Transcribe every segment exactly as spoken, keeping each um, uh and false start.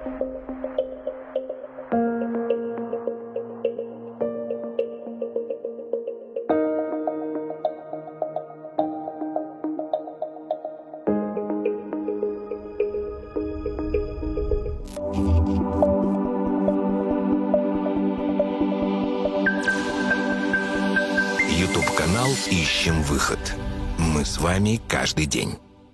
Ютуб-канал «Ищем выход». Мы с вами каждый день.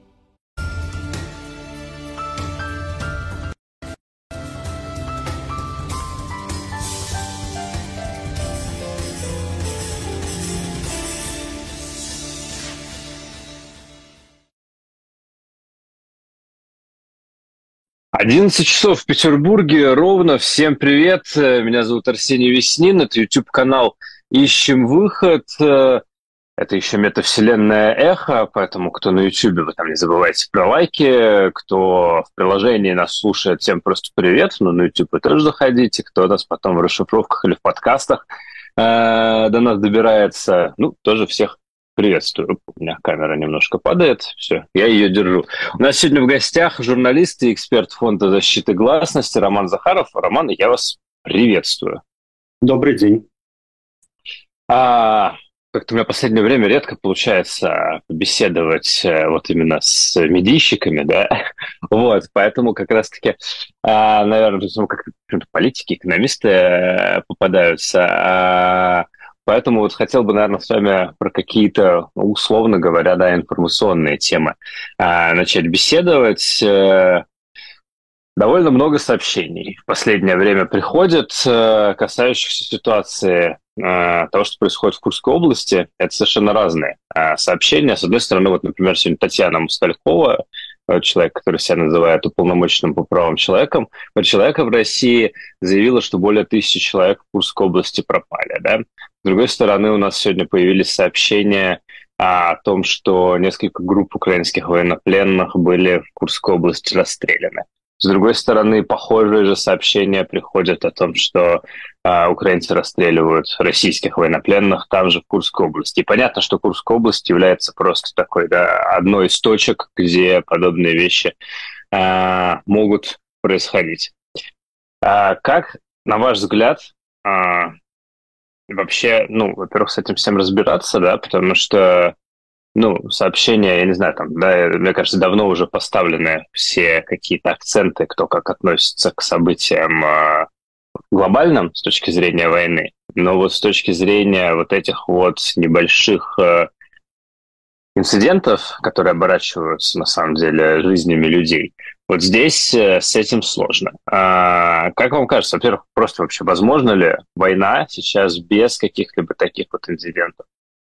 одиннадцать часов в Петербурге ровно. Всем привет. Меня зовут Арсений Веснин. Это YouTube-канал «Ищем выход». Это еще метавселенная Эхо, поэтому кто на YouTube, вы там не забывайте про лайки. Кто в приложении нас слушает, всем просто привет. Но на YouTube вы тоже заходите. Кто нас потом в расшифровках или в подкастах э, до нас добирается, ну, тоже всех приветствую. У меня камера немножко падает. Все, я ее держу. У нас сегодня в гостях журналист и эксперт Фонда защиты гласности Роман Захаров. Роман, я вас приветствую. Добрый день. А, как-то у меня в последнее время редко получается побеседовать вот именно с медийщиками, да, вот, поэтому как раз-таки, а, наверное, как политики, экономисты попадаются, а, поэтому вот хотел бы, наверное, с вами про какие-то, условно говоря, да, информационные темы а, начать беседовать. Довольно много сообщений в последнее время приходит, касающихся ситуации того, что происходит в Курской области. Это совершенно разные сообщения. С одной стороны, вот, например, сегодня Татьяна Мусталькова, человек, который себя называет уполномоченным по правам человеком, человека в России, заявила, что более тысячи человек в Курской области пропали. Да? С другой стороны, у нас сегодня появились сообщения о том, что несколько групп украинских военнопленных были в Курской области расстреляны. С другой стороны, похожие же сообщения приходят о том, что э, украинцы расстреливают российских военнопленных там же, в Курской области. И понятно, что Курская область является просто такой, да, одной из точек, где подобные вещи э, могут происходить. А как, на ваш взгляд, э, вообще, ну, во-первых, с этим всем разбираться, да, потому что Ну, сообщения, я не знаю, там, да, мне кажется, давно уже поставлены все какие-то акценты, кто как относится к событиям э, глобальным с точки зрения войны. Но вот с точки зрения вот этих вот небольших э, инцидентов, которые оборачиваются, на самом деле, жизнями людей, вот здесь э, с этим сложно. А, как вам кажется, во-первых, просто вообще возможно ли война сейчас без каких-либо таких вот инцидентов?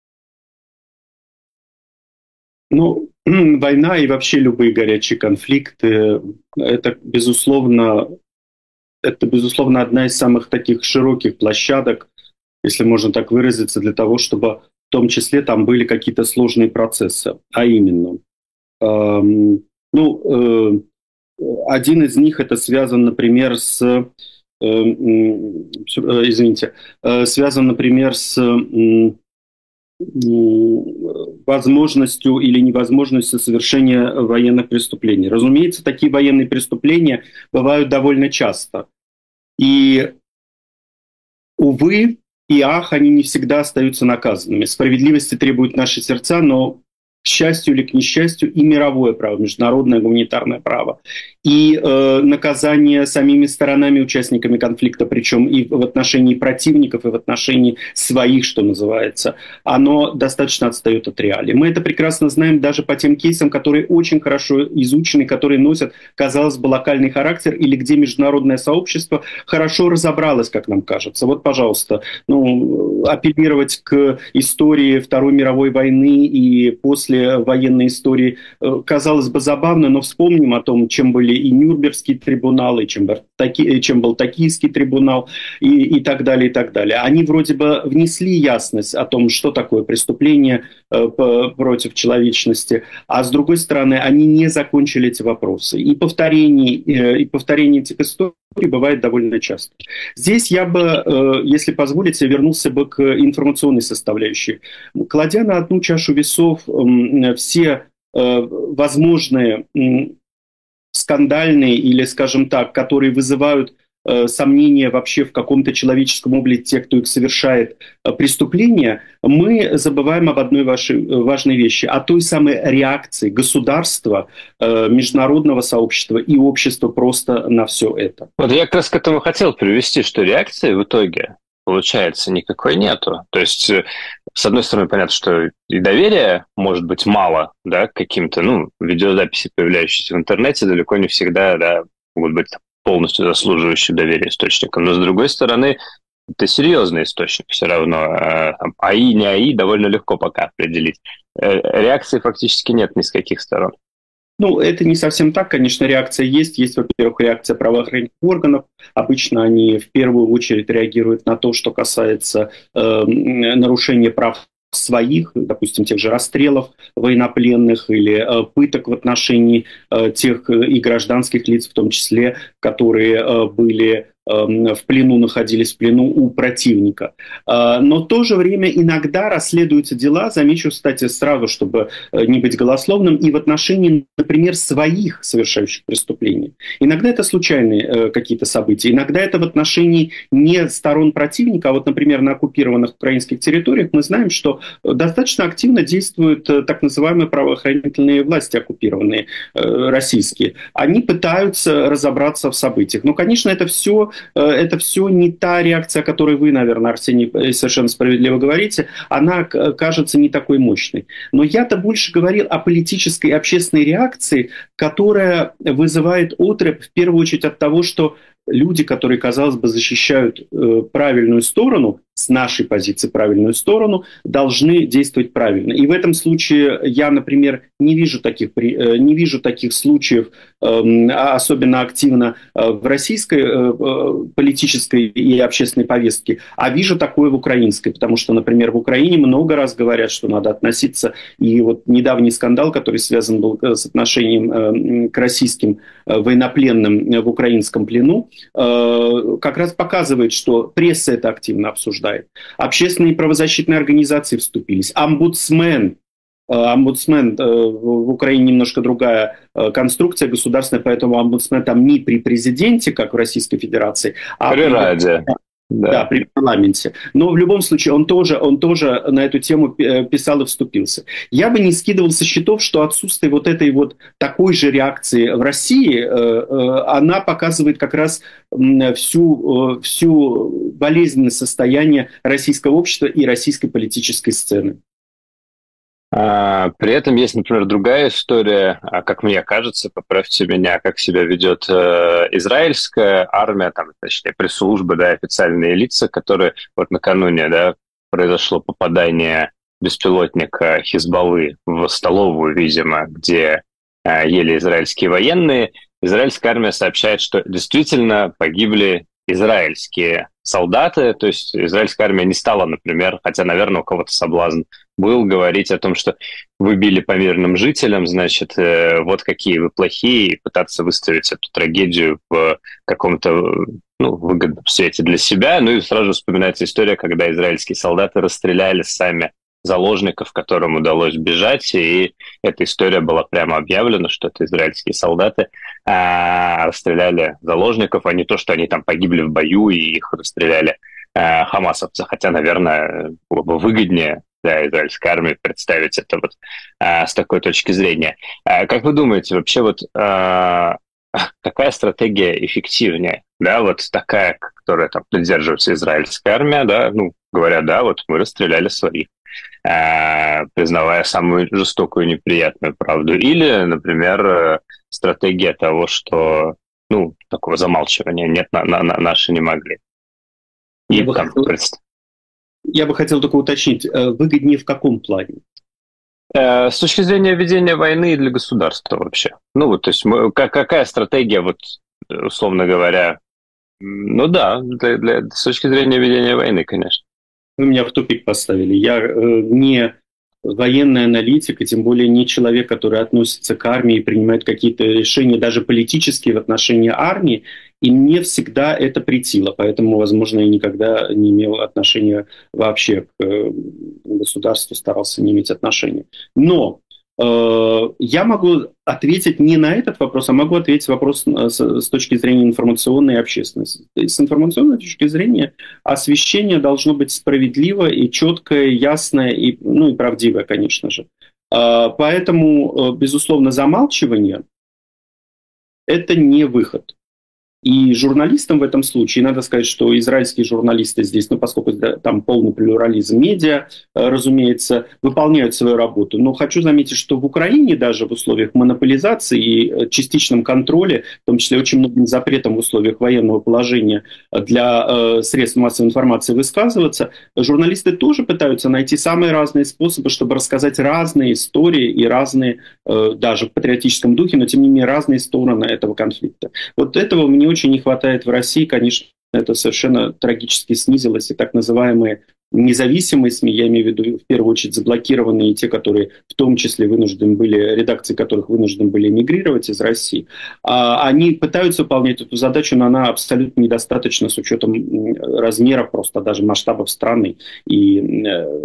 Ну, война и вообще любые горячие конфликты, это, безусловно, это, безусловно, одна из самых таких широких площадок, если можно так выразиться, для того, чтобы в том числе там были какие-то сложные процессы. А именно, эм, ну, э, один из них это связан, например, с, э, э, извините, э, связан, например, с э, возможностью или невозможностью совершения военных преступлений. Разумеется, такие военные преступления бывают довольно часто. И, увы и ах, они не всегда остаются наказанными. Справедливости требуют наши сердца, но, к счастью или к несчастью, и мировое право, международное гуманитарное право, и э, наказание самими сторонами, участниками конфликта, причем и в отношении противников, и в отношении своих, что называется, оно достаточно отстает от реалий. Мы это прекрасно знаем даже по тем кейсам, которые очень хорошо изучены, которые носят, казалось бы, локальный характер, или где международное сообщество хорошо разобралось, как нам кажется. Вот, пожалуйста, ну, апеллировать к истории Второй мировой войны и после военной истории, казалось бы, забавно, но вспомним о том, чем были и Нюрнбергский трибунал, и чем, таки, чем был Токийский трибунал, и, и так далее, и так далее. Они вроде бы внесли ясность о том, что такое преступление э, против человечности, а с другой стороны, они не закончили эти вопросы. И повторение, э, и повторение этих историй бывает довольно часто. Здесь я бы, э, если позволите, вернулся бы к информационной составляющей. Кладя на одну чашу весов э, все э, возможные э, скандальные или, скажем так, которые вызывают э, сомнения вообще в каком-то человеческом облике тех, кто их совершает, э, преступления, мы забываем об одной вашей, э, важной вещи, о той самой реакции государства, э, международного сообщества и общества просто на все это. Вот я как раз к этому хотел привести, что реакции в итоге, получается, никакой нету. То есть, э, с одной стороны, понятно, что и доверия может быть мало, да, к каким-то, ну, видеозаписи, появляющиеся в интернете, далеко не всегда, да, могут быть полностью заслуживающим доверия источником. Но, с другой стороны, это серьезный источник все равно. Там, АИ, не АИ, довольно легко пока определить. Реакции фактически нет ни с каких сторон. Ну, это не совсем так, конечно, реакция есть. Есть, во-первых, реакция правоохранительных органов. Обычно они в первую очередь реагируют на то, что касается э, нарушения прав своих, допустим, тех же расстрелов военнопленных или э, пыток в отношении э, тех и гражданских лиц, в том числе, которые э, были в плену, находились в плену у противника. Но в то же время иногда расследуются дела, замечу, кстати, сразу, чтобы не быть голословным, и в отношении, например, своих совершающих преступлений. Иногда это случайные какие-то события, иногда это в отношении не сторон противника, а вот, например, на оккупированных украинских территориях мы знаем, что достаточно активно действуют так называемые правоохранительные власти оккупированные, российские. Они пытаются разобраться в событиях. Но, конечно, это все Это все не та реакция, о которой вы, наверное, Арсений, совершенно справедливо говорите. Она кажется не такой мощной. Но я-то больше говорил о политической и общественной реакции, которая вызывает отрыв в первую очередь от того, что люди, которые, казалось бы, защищают э, правильную сторону, с нашей позиции правильную сторону, должны действовать правильно. И в этом случае я, например, не вижу таких, э, не вижу таких случаев, э, особенно активно э, в российской э, политической и общественной повестке, а вижу такое в украинской, потому что, например, в Украине много раз говорят, что надо относиться, и вот недавний скандал, который связан был с отношением э, к российским э, военнопленным в украинском плену, как раз показывает, что пресса это активно обсуждает. Общественные правозащитные организации вступились. Омбудсмен. Омбудсмен в Украине немножко другая конструкция государственная, поэтому омбудсмен там не при президенте, как в Российской Федерации, а при Раде. Да. да, при парламенте. Но в любом случае он тоже, он тоже на эту тему писал и вступился. Я бы не скидывал со счетов, что отсутствие вот этой вот такой же реакции в России, она показывает как раз всю, всю болезненное состояние российского общества и российской политической сцены. А, при этом есть, например, другая история, как мне кажется, поправьте меня, как себя ведет э, израильская армия, там, точнее, пресс-службы, да, официальные лица, которые вот накануне, да, произошло попадание беспилотника Хизбаллы в столовую, видимо, где э, ели израильские военные. Израильская армия сообщает, что действительно погибли израильские солдаты, то есть израильская армия не стала, например, хотя, наверное, у кого-то соблазн был говорить о том, что вы били по мирным жителям, значит, э, вот какие вы плохие, и пытаться выставить эту трагедию в каком-то, ну, выгодном свете для себя. Ну и сразу же вспоминается история, когда израильские солдаты расстреляли сами заложников, которым удалось бежать, и эта история была прямо объявлена, что это израильские солдаты а, расстреляли заложников, а не то, что они там погибли в бою и их расстреляли а, хамасовцы, хотя, наверное, было бы выгоднее для израильской армии представить это вот а, с такой точки зрения. А, как вы думаете, вообще вот а, какая стратегия эффективнее? Да, вот такая, которая там придерживается израильская армия, да, ну, говорят, да, вот мы расстреляли своих, признавая самую жестокую и неприятную правду. Или, например, стратегия того, что, ну, такого замалчивания нет, на, на, на, наши не могли. И я, бы там, хотел, представ... я бы хотел только уточнить, выгоднее в каком плане? С точки зрения ведения войны для государства вообще. Ну, вот, то есть какая стратегия, вот, условно говоря, ну да, для, для, с точки зрения ведения войны, конечно. Вы меня в тупик поставили. Я э, не военный аналитик, и тем более не человек, который относится к армии и принимает какие-то решения, даже политические в отношении армии, и мне всегда это претило. Поэтому, возможно, я никогда не имел отношения вообще к э, государству, старался не иметь отношения. Но Я могу ответить не на этот вопрос, а могу ответить вопрос с точки зрения информационной общественности. С информационной точки зрения освещение должно быть справедливое и четкое, ясное, и, ну, и правдивое, конечно же. Поэтому, безусловно, замалчивание – это не выход. И журналистам в этом случае, надо сказать, что израильские журналисты здесь, ну, поскольку там полный плюрализм медиа, разумеется, выполняют свою работу. Но хочу заметить, что в Украине даже в условиях монополизации и частичном контроле, в том числе очень многим запретом в условиях военного положения для средств массовой информации высказываться, журналисты тоже пытаются найти самые разные способы, чтобы рассказать разные истории и разные, даже в патриотическом духе, но тем не менее разные стороны этого конфликта. Вот этого мне очень не хватает в России, конечно, это совершенно трагически снизилось, и так называемые независимые СМИ, я имею в виду в первую очередь заблокированные, и те, которые в том числе вынуждены были, редакции которых вынуждены были эмигрировать из России, они пытаются выполнять эту задачу, но она абсолютно недостаточна с учетом размеров, просто даже масштабов страны и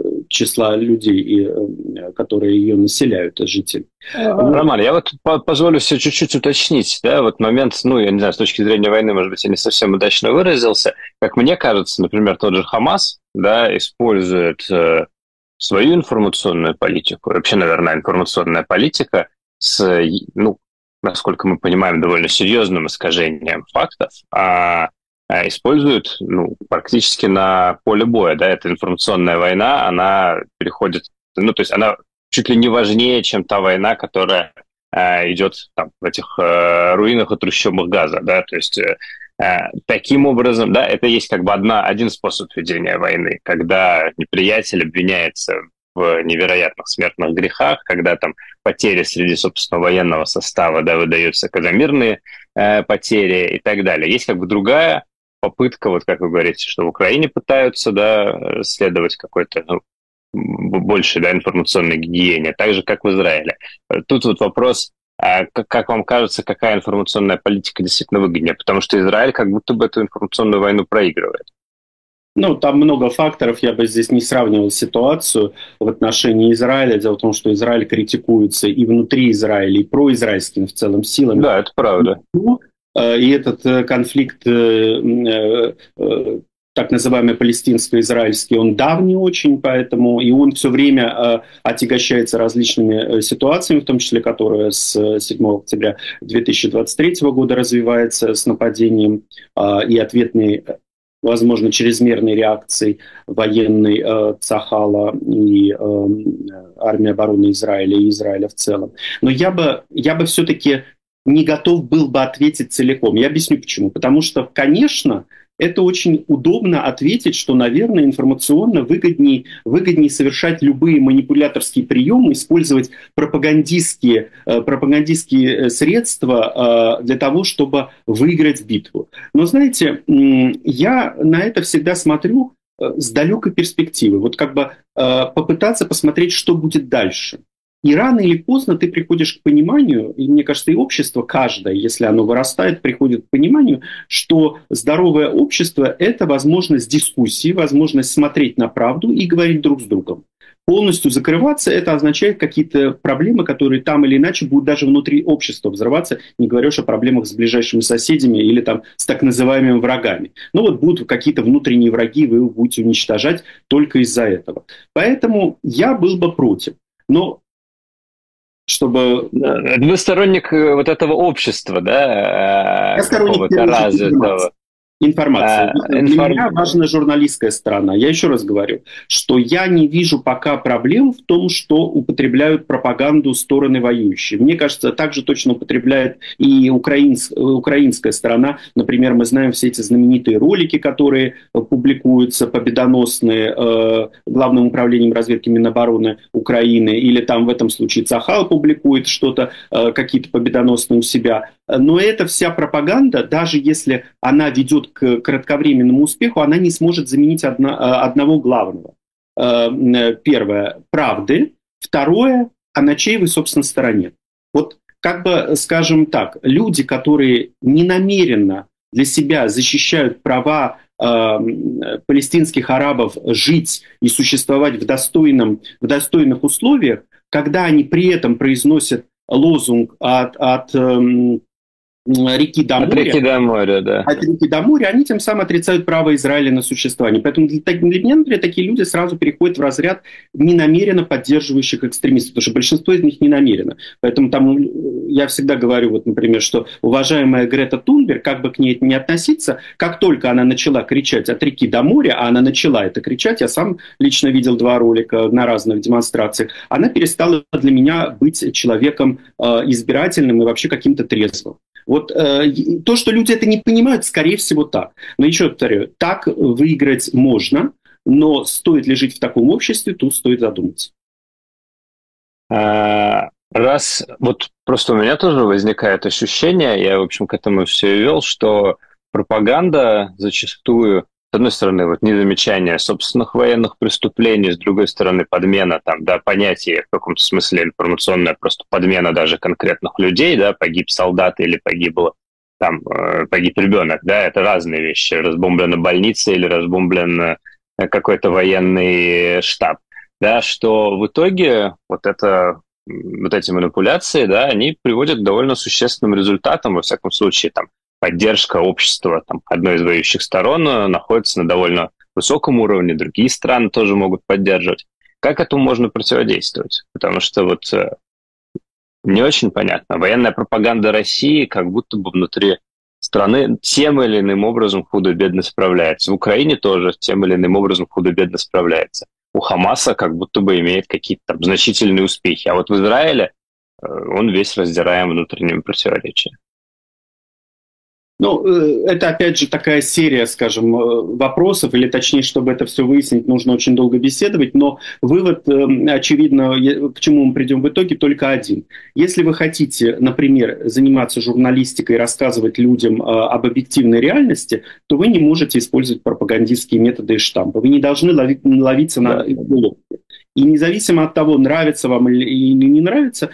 числа людей, которые ее населяют, жители. Роман, я вот позволю себе чуть-чуть уточнить, да, вот момент, ну, я не знаю, с точки зрения войны, может быть, я не совсем удачно выразился, как мне кажется, например, тот же Хамас, да, использует э, свою информационную политику, вообще, наверное, информационная политика с, ну, насколько мы понимаем, довольно серьезным искажением фактов, а, а использует, ну, практически на поле боя, да, эта информационная война, она переходит, ну, то есть она чуть ли не важнее, чем та война, которая э, идет там, в этих э, руинах и трущобах Газа, да, то есть э, таким образом, да, это есть как бы одна, один способ ведения войны, когда неприятель обвиняется в невероятных смертных грехах, когда там потери среди, собственно, военного состава, да, выдаются когда мирные э, потери и так далее. Есть как бы другая попытка, вот как вы говорите, что в Украине пытаются, да, следовать какой-то, ну, больше, да, информационной гигиене, так же, как в Израиле. Тут вот вопрос, а как, как вам кажется, какая информационная политика действительно выгоднее? Потому что Израиль как будто бы эту информационную войну проигрывает. Ну, там много факторов, я бы здесь не сравнивал ситуацию в отношении Израиля. Дело в том, что Израиль критикуется и внутри Израиля, и произраильскими в целом силами. Да, это правда. И этот конфликт, так называемый палестинско-израильский, он давний очень, поэтому и он все время э, отягощается различными ситуациями, в том числе, которая с седьмого октября две тысячи двадцать третьего года развивается с нападением э, и ответной, возможно, чрезмерной реакцией военной э, Цахала и э, армии обороны Израиля и Израиля в целом. Но я бы, я бы все-таки не готов был бы ответить целиком. Я объясню почему. Потому что, конечно, это очень удобно ответить, что, наверное, информационно выгоднее, выгоднее совершать любые манипуляторские приемы, использовать пропагандистские, пропагандистские средства для того, чтобы выиграть битву. Но, знаете, я на это всегда смотрю с далекой перспективы. Вот как бы попытаться посмотреть, что будет дальше. И рано или поздно ты приходишь к пониманию, и мне кажется, и общество каждое, если оно вырастает, приходит к пониманию, что здоровое общество – это возможность дискуссии, возможность смотреть на правду и говорить друг с другом. Полностью закрываться – это означает какие-то проблемы, которые там или иначе будут даже внутри общества взрываться, не говоря уж о проблемах с ближайшими соседями или там с так называемыми врагами. Ну вот будут какие-то внутренние враги, вы их будете уничтожать только из-за этого. Поэтому я был бы против. Но чтобы... Вы сторонник вот этого общества, да? Я сторонник развитого. Информация. А, Для информ... меня важна журналистская сторона. Я еще раз говорю, что я не вижу пока проблем в том, что употребляют пропаганду стороны воюющие. Мне кажется, также точно употребляет и украинс... украинская сторона. Например, мы знаем все эти знаменитые ролики, которые публикуются, победоносные э, Главным управлением разведки Минобороны Украины, или там в этом случае Цахал публикует что-то, э, какие-то победоносные у себя. Но эта вся пропаганда, даже если она ведет к кратковременному успеху, она не сможет заменить одно, одного главного. Первое – правды. Второе – а на чьей вы, собственно, стороне. Вот как бы, скажем так, люди, которые ненамеренно для себя защищают права э, палестинских арабов жить и существовать в, достойном, в достойных условиях, когда они при этом произносят лозунг от, от эм, реки до От моря, реки до моря, да. от реки до моря, они тем самым отрицают право Израиля на существование. Поэтому для, для меня, например, такие люди сразу переходят в разряд ненамеренно поддерживающих экстремистов, потому что большинство из них не намеренно. Поэтому там я всегда говорю, вот, например, что уважаемая Грета Тунберг, как бы к ней не относиться, как только она начала кричать от реки до моря, а она начала это кричать, я сам лично видел два ролика на разных демонстрациях, она перестала для меня быть человеком э, избирательным и вообще каким-то трезвым. Вот э, то, что люди это не понимают, скорее всего так. Но еще повторяю, так выиграть можно, но стоит ли жить в таком обществе, тут стоит задуматься. А, раз, вот просто у меня тоже возникает ощущение, я, в общем, к этому все и вел, что пропаганда зачастую, с одной стороны, вот незамечание собственных военных преступлений, с другой стороны, подмена там, да, понятия в каком-то смысле информационная, просто подмена даже конкретных людей, да, погиб солдат или погибло, там, э, погиб ребенок, да, это разные вещи, разбомблена больница или разбомблен какой-то военный штаб, да, что в итоге вот это, вот эти манипуляции, да, они приводят к довольно существенным результатам, во всяком случае, там, поддержка общества там, одной из воюющих сторон находится на довольно высоком уровне, другие страны тоже могут поддерживать. Как этому можно противодействовать? Потому что вот не очень понятно. Военная пропаганда России как будто бы внутри страны тем или иным образом худо-бедно справляется. В Украине тоже тем или иным образом худо-бедно справляется. У Хамаса как будто бы имеет какие-то там значительные успехи. А вот в Израиле он весь раздираем внутренними противоречиями. Ну, это, опять же, такая серия, скажем, вопросов, или точнее, чтобы это все выяснить, нужно очень долго беседовать, но вывод, очевидно, к чему мы придем в итоге, только один. Если вы хотите, например, заниматься журналистикой и рассказывать людям об объективной реальности, то вы не можете использовать пропагандистские методы и штампы. Вы не должны лови- ловиться на уловке. И независимо от того, нравится вам или не нравится,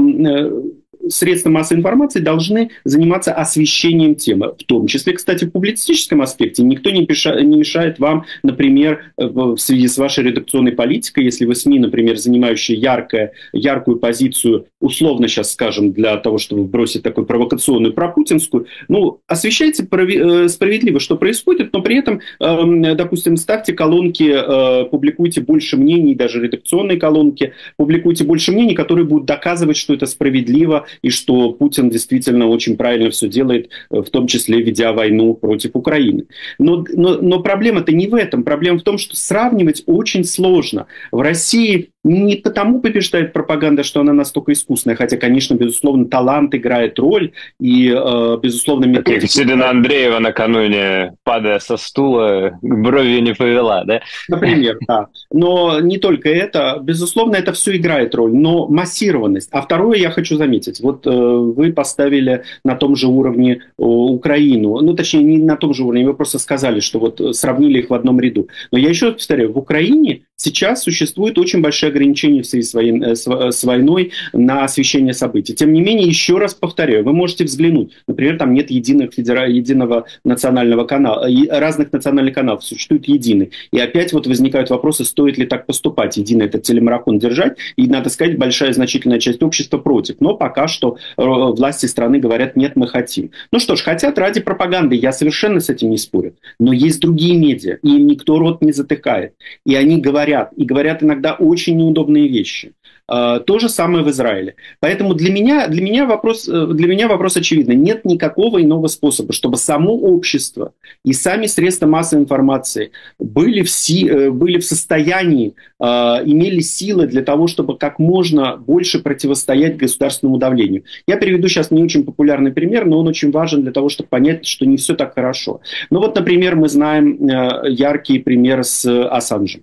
средства массовой информации должны заниматься освещением темы. В том числе, кстати, в публицистическом аспекте. Никто не, пиша, не мешает вам, например, в связи с вашей редакционной политикой, если вы СМИ, например, занимающие яркое, яркую позицию, условно сейчас скажем, для того, чтобы бросить такую провокационную пропутинскую, ну, освещайте справедливо, что происходит, но при этом, допустим, ставьте колонки, публикуйте больше мнений, даже редакционные колонки, публикуйте больше мнений, которые будут доказывать, что это справедливо, и что Путин действительно очень правильно все делает, в том числе ведя войну против Украины. Но, но, но проблема-то не в этом. Проблема в том, что сравнивать очень сложно. В России не потому побеждает пропаганда, что она настолько искусная, хотя, конечно, безусловно, талант играет роль, и, э, безусловно... Методика... Екатерина Андреева накануне, падая со стула, бровью не повела, да? Например, да. Но не только это. Безусловно, это все играет роль, но массированность. А второе я хочу заметить. Вот э, вы поставили на том же уровне э, Украину, ну, точнее, не на том же уровне, вы просто сказали, что вот сравнили их в одном ряду. Но я еще раз повторяю, в Украине сейчас существует очень большое ограничение в связи с, воен... с войной на освещение событий. Тем не менее, еще раз повторяю, вы можете взглянуть. Например, там нет единых федера... единого национального канала, разных национальных каналов, существует единый. И опять вот возникают вопросы, стоит ли так поступать, единый этот телемарафон держать. И, надо сказать, большая значительная часть общества против. Но пока что власти страны говорят, нет, мы хотим. Ну что ж, хотят ради пропаганды, я совершенно с этим не спорю. Но есть другие медиа, и им никто рот не затыкает. И они говорят, и говорят иногда очень неудобные вещи. То же самое в Израиле. Поэтому для меня, для меня, вопрос, для меня вопрос очевидный. Нет никакого иного способа, чтобы само общество и сами средства массовой информации были в, си, были в состоянии, имели силы для того, чтобы как можно больше противостоять государственному давлению. Я приведу сейчас не очень популярный пример, но он очень важен для того, чтобы понять, что не все так хорошо. Ну вот, например, мы знаем яркий пример с Ассанжем.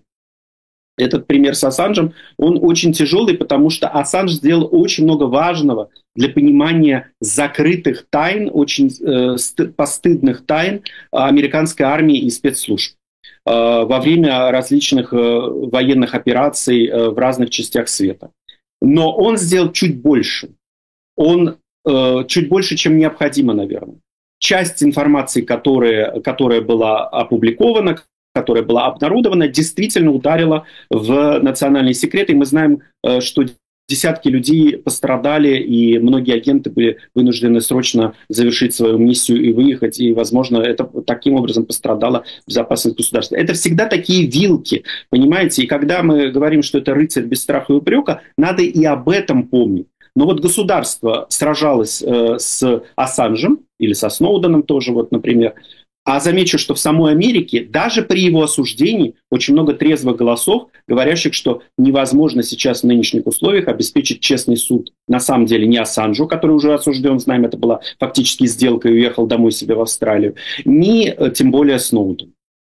Этот пример с Ассанжем, он очень тяжелый, потому что Ассанж сделал очень много важного для понимания закрытых тайн, очень э, постыдных тайн американской армии и спецслужб э, во время различных э, военных операций э, в разных частях света. Но он сделал чуть больше. Он э, чуть больше, чем необходимо, наверное. Часть информации, которая, которая была опубликована, которая была обнародована, действительно ударила в национальные секреты. И мы знаем, что десятки людей пострадали, и многие агенты были вынуждены срочно завершить свою миссию и выехать, и, возможно, это таким образом пострадала безопасность государства. Это всегда такие вилки, понимаете? И когда мы говорим, что это рыцарь без страха и упрека, надо и об этом помнить. Но вот государство сражалось э, с Ассанжем, или со Сноуденом тоже, вот, например. А замечу, что в самой Америке, даже при его осуждении, очень много трезвых голосов, говорящих, что невозможно сейчас в нынешних условиях обеспечить честный суд. На самом деле не Ассанжу, который уже осужден, знаем, это была фактически сделка и уехал домой себе в Австралию, ни тем более Сноудену.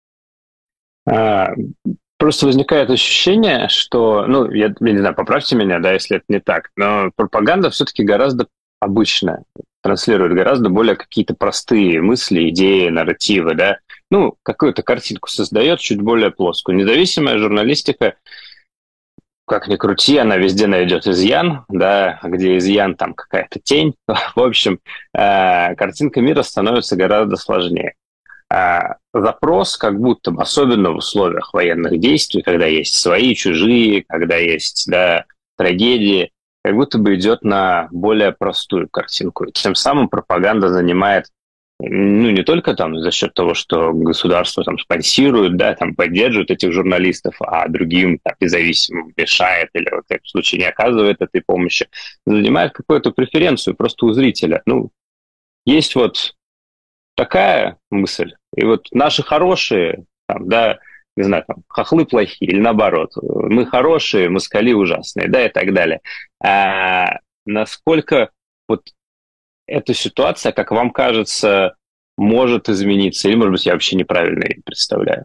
А, просто возникает ощущение, что, ну, я, я не знаю, поправьте меня, да, если это не так, но пропаганда все-таки гораздо обычная, транслирует гораздо более какие-то простые мысли, идеи, нарративы, да, ну, какую-то картинку создает чуть более плоскую. Независимая журналистика, как ни крути, она везде найдет изъян, да, а где изъян, там какая-то тень. В общем, э, картинка мира становится гораздо сложнее. Э, запрос, как будто бы, особенно в условиях военных действий, когда есть свои, чужие, когда есть, да, трагедии, как будто бы идет на более простую картинку. И тем самым пропаганда занимает, ну, не только там за счет того, что государство там спонсирует, да, там поддерживает этих журналистов, а другим там, независимым мешает или в этом случае не оказывает этой помощи, занимает какую-то преференцию просто у зрителя. Ну, есть вот такая мысль, и вот наши хорошие, там, да, не знаю, там, хохлы плохие, или наоборот, мы хорошие, москали ужасные, да, и так далее. А насколько вот эта ситуация, как вам кажется, может измениться? Или, может быть, я вообще неправильно ее представляю?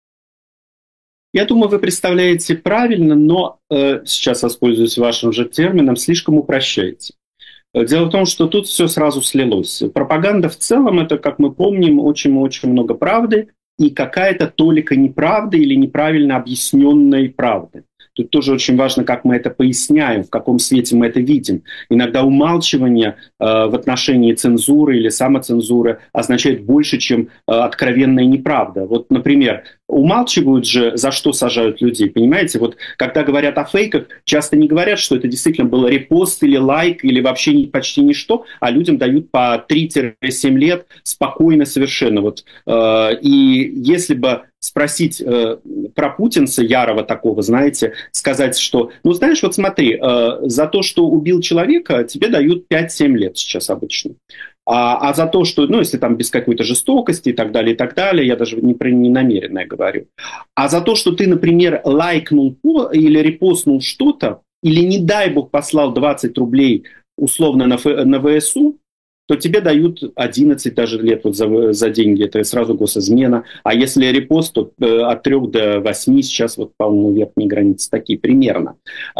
Я думаю, вы представляете правильно, но э, сейчас воспользуюсь вашим же термином, слишком упрощаете. Дело в том, что тут все сразу слилось. Пропаганда в целом, это, как мы помним, очень-очень много правды, и какая-то толика неправды или неправильно объясненной правды. Тут тоже очень важно, как мы это поясняем, в каком свете мы это видим. Иногда умалчивание э, в отношении цензуры или самоцензуры означает больше, чем э, откровенная неправда. Вот, например, умалчивают же, за что сажают людей, понимаете? Вот когда говорят о фейках, часто не говорят, что это действительно был репост или лайк, или вообще не, почти ничто, а людям дают по три-семь лет спокойно совершенно. Вот, э, и если бы спросить э, про путинца ярого такого, знаете, сказать, что, ну, знаешь, вот смотри, э, за то, что убил человека, тебе дают пять-семь лет сейчас обычно. А, а за то, что, ну, если там без какой-то жестокости и так далее, и так далее, я даже не про ненамеренное говорю. А за то, что ты, например, лайкнул или репостнул что-то, или, не дай бог, послал двадцать рублей условно на, на ВСУ, то тебе дают одиннадцать даже лет вот за, за деньги. Это сразу госизмена. А если репост, то э, от трёх до восьми сейчас, вот, по-моему, верхние границы такие примерно,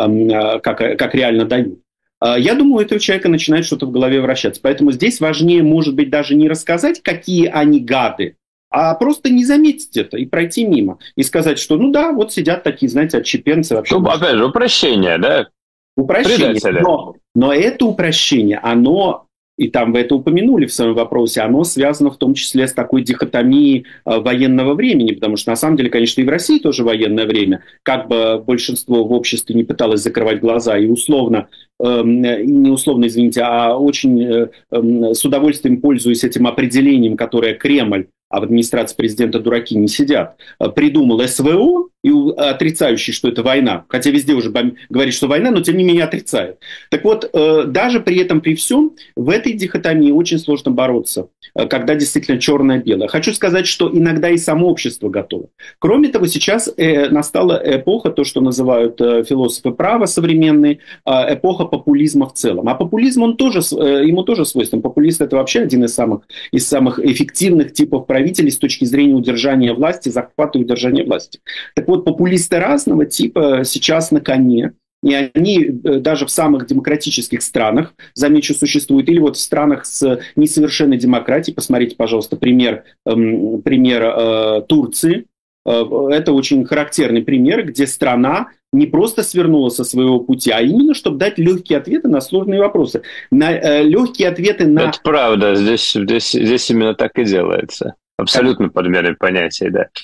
э, как, как реально дают. Э, я думаю, у этого человека начинает что-то в голове вращаться. Поэтому здесь важнее, может быть, даже не рассказать, какие они гады, а просто не заметить это и пройти мимо. И сказать, что, ну да, вот сидят такие, знаете, отщепенцы. Вообще, ну, опять же, упрощение, да? Упрощение. Но, но это упрощение, оно... И там вы это упомянули в своем вопросе, оно связано в том числе с такой дихотомией э, военного времени, потому что на самом деле, конечно, и в России тоже военное время, как бы большинство в обществе не пыталось закрывать глаза, и условно, э, не условно, извините, а очень э, э, с удовольствием пользуясь этим определением, которое Кремль, а в администрации президента дураки не сидят, придумал СВО, и отрицающий, что это война, хотя везде уже говорит, что война, но тем не менее отрицает. Так вот, даже при этом, при всем, в этой дихотомии очень сложно бороться, когда действительно черное-белое. Хочу сказать, что иногда и само общество готово. Кроме того, сейчас настала эпоха, то, что называют философы права современные, эпоха популизма в целом. А популизм, он тоже, ему тоже свойствен. Популист — это вообще один из самых, из самых эффективных типов правителей с точки зрения удержания власти, захвата и удержания власти. Так вот, популисты разного типа сейчас на коне, и они даже в самых демократических странах, замечу, существуют, или вот в странах с несовершенной демократией, посмотрите, пожалуйста, пример, эм, пример э, Турции, э, это очень характерный пример, где страна не просто свернула со своего пути, а именно, чтобы дать легкие ответы на сложные вопросы. На, э, легкие ответы на... Это правда, здесь, здесь, здесь именно так и делается. Абсолютно подменой понятий, да.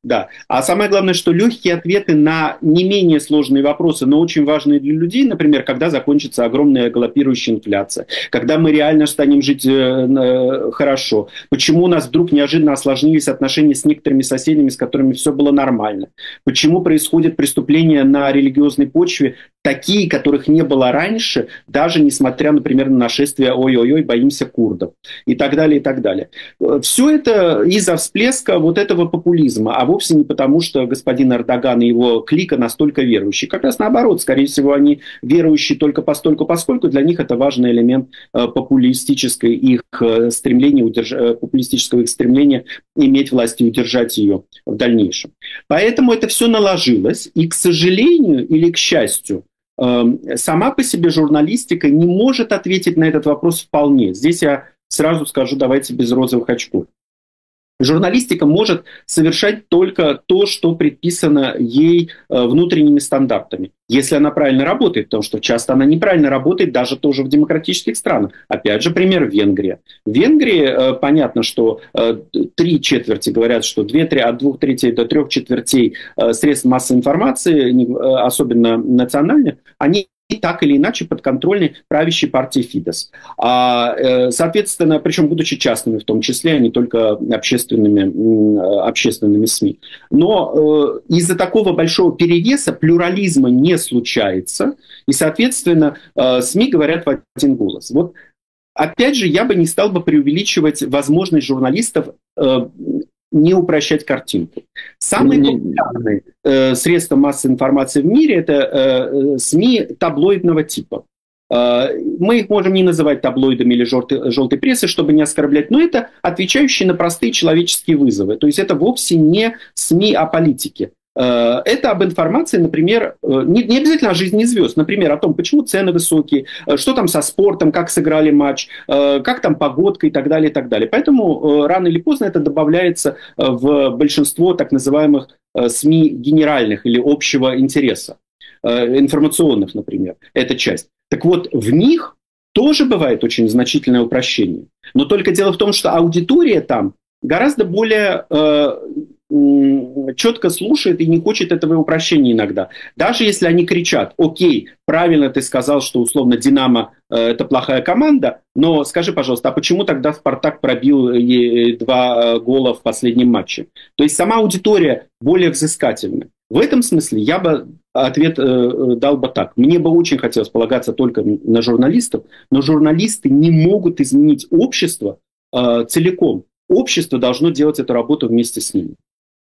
Да. А самое главное, что легкие ответы на не менее сложные вопросы, но очень важные для людей, например, когда закончится огромная галопирующая инфляция, когда мы реально станем жить э, хорошо, почему у нас вдруг неожиданно осложнились отношения с некоторыми соседями, с которыми все было нормально, почему происходят преступления на религиозной почве, такие, которых не было раньше, даже несмотря, например, на нашествие «ой-ой-ой, боимся курдов» и так далее, и так далее. Все это из-за всплеска вот этого популизма, а вовсе не потому, что господин Эрдоган и его клика настолько верующие. Как раз наоборот, скорее всего, они верующие только постольку, поскольку для них это важный элемент популистической их стремления, удерж... популистического их стремления иметь власть и удержать ее в дальнейшем. Поэтому это все наложилось, и, к сожалению или к счастью, сама по себе журналистика не может ответить на этот вопрос вполне. Здесь я сразу скажу, давайте без розовых очков. Журналистика может совершать только то, что предписано ей внутренними стандартами, если она правильно работает, потому что часто она неправильно работает даже тоже в демократических странах. Опять же, пример Венгрия. В Венгрии понятно, что три четверти говорят, что две, три, от двух третей до трех четвертей средств массовой информации, особенно национальных, они так или иначе подконтрольны правящей партии Фидес. А, соответственно, причем будучи частными в том числе, а не только общественными, общественными СМИ. Но э, из-за такого большого перевеса плюрализма не случается, и, соответственно, э, СМИ говорят в один голос. Вот, опять же, я бы не стал бы преувеличивать возможность журналистов э, не упрощать картинку. Самые популярные э, средства массовой информации в мире – это э, СМИ таблоидного типа. Э, мы их можем не называть таблоидами или желтой, желтой прессой, чтобы не оскорблять, но это отвечающие на простые человеческие вызовы. То есть это вовсе не СМИ о политике. Это об информации, например, не, не обязательно о жизни звезд, например, о том, почему цены высокие, что там со спортом, как сыграли матч, как там погодка и так далее, и так далее. Поэтому рано или поздно это добавляется в большинство так называемых СМИ генеральных или общего интереса, информационных, например, эта часть. Так вот, в них тоже бывает очень значительное упрощение. Но только дело в том, что аудитория там гораздо более четко слушает и не хочет этого упрощения иногда. Даже если они кричат: окей, правильно ты сказал, что условно «Динамо» э, это плохая команда, но скажи, пожалуйста, а почему тогда «Спартак» пробил э, два гола в последнем матче? То есть сама аудитория более взыскательна. В этом смысле я бы ответ э, дал бы так. Мне бы очень хотелось полагаться только на журналистов, но журналисты не могут изменить общество э, целиком. Общество должно делать эту работу вместе с ними.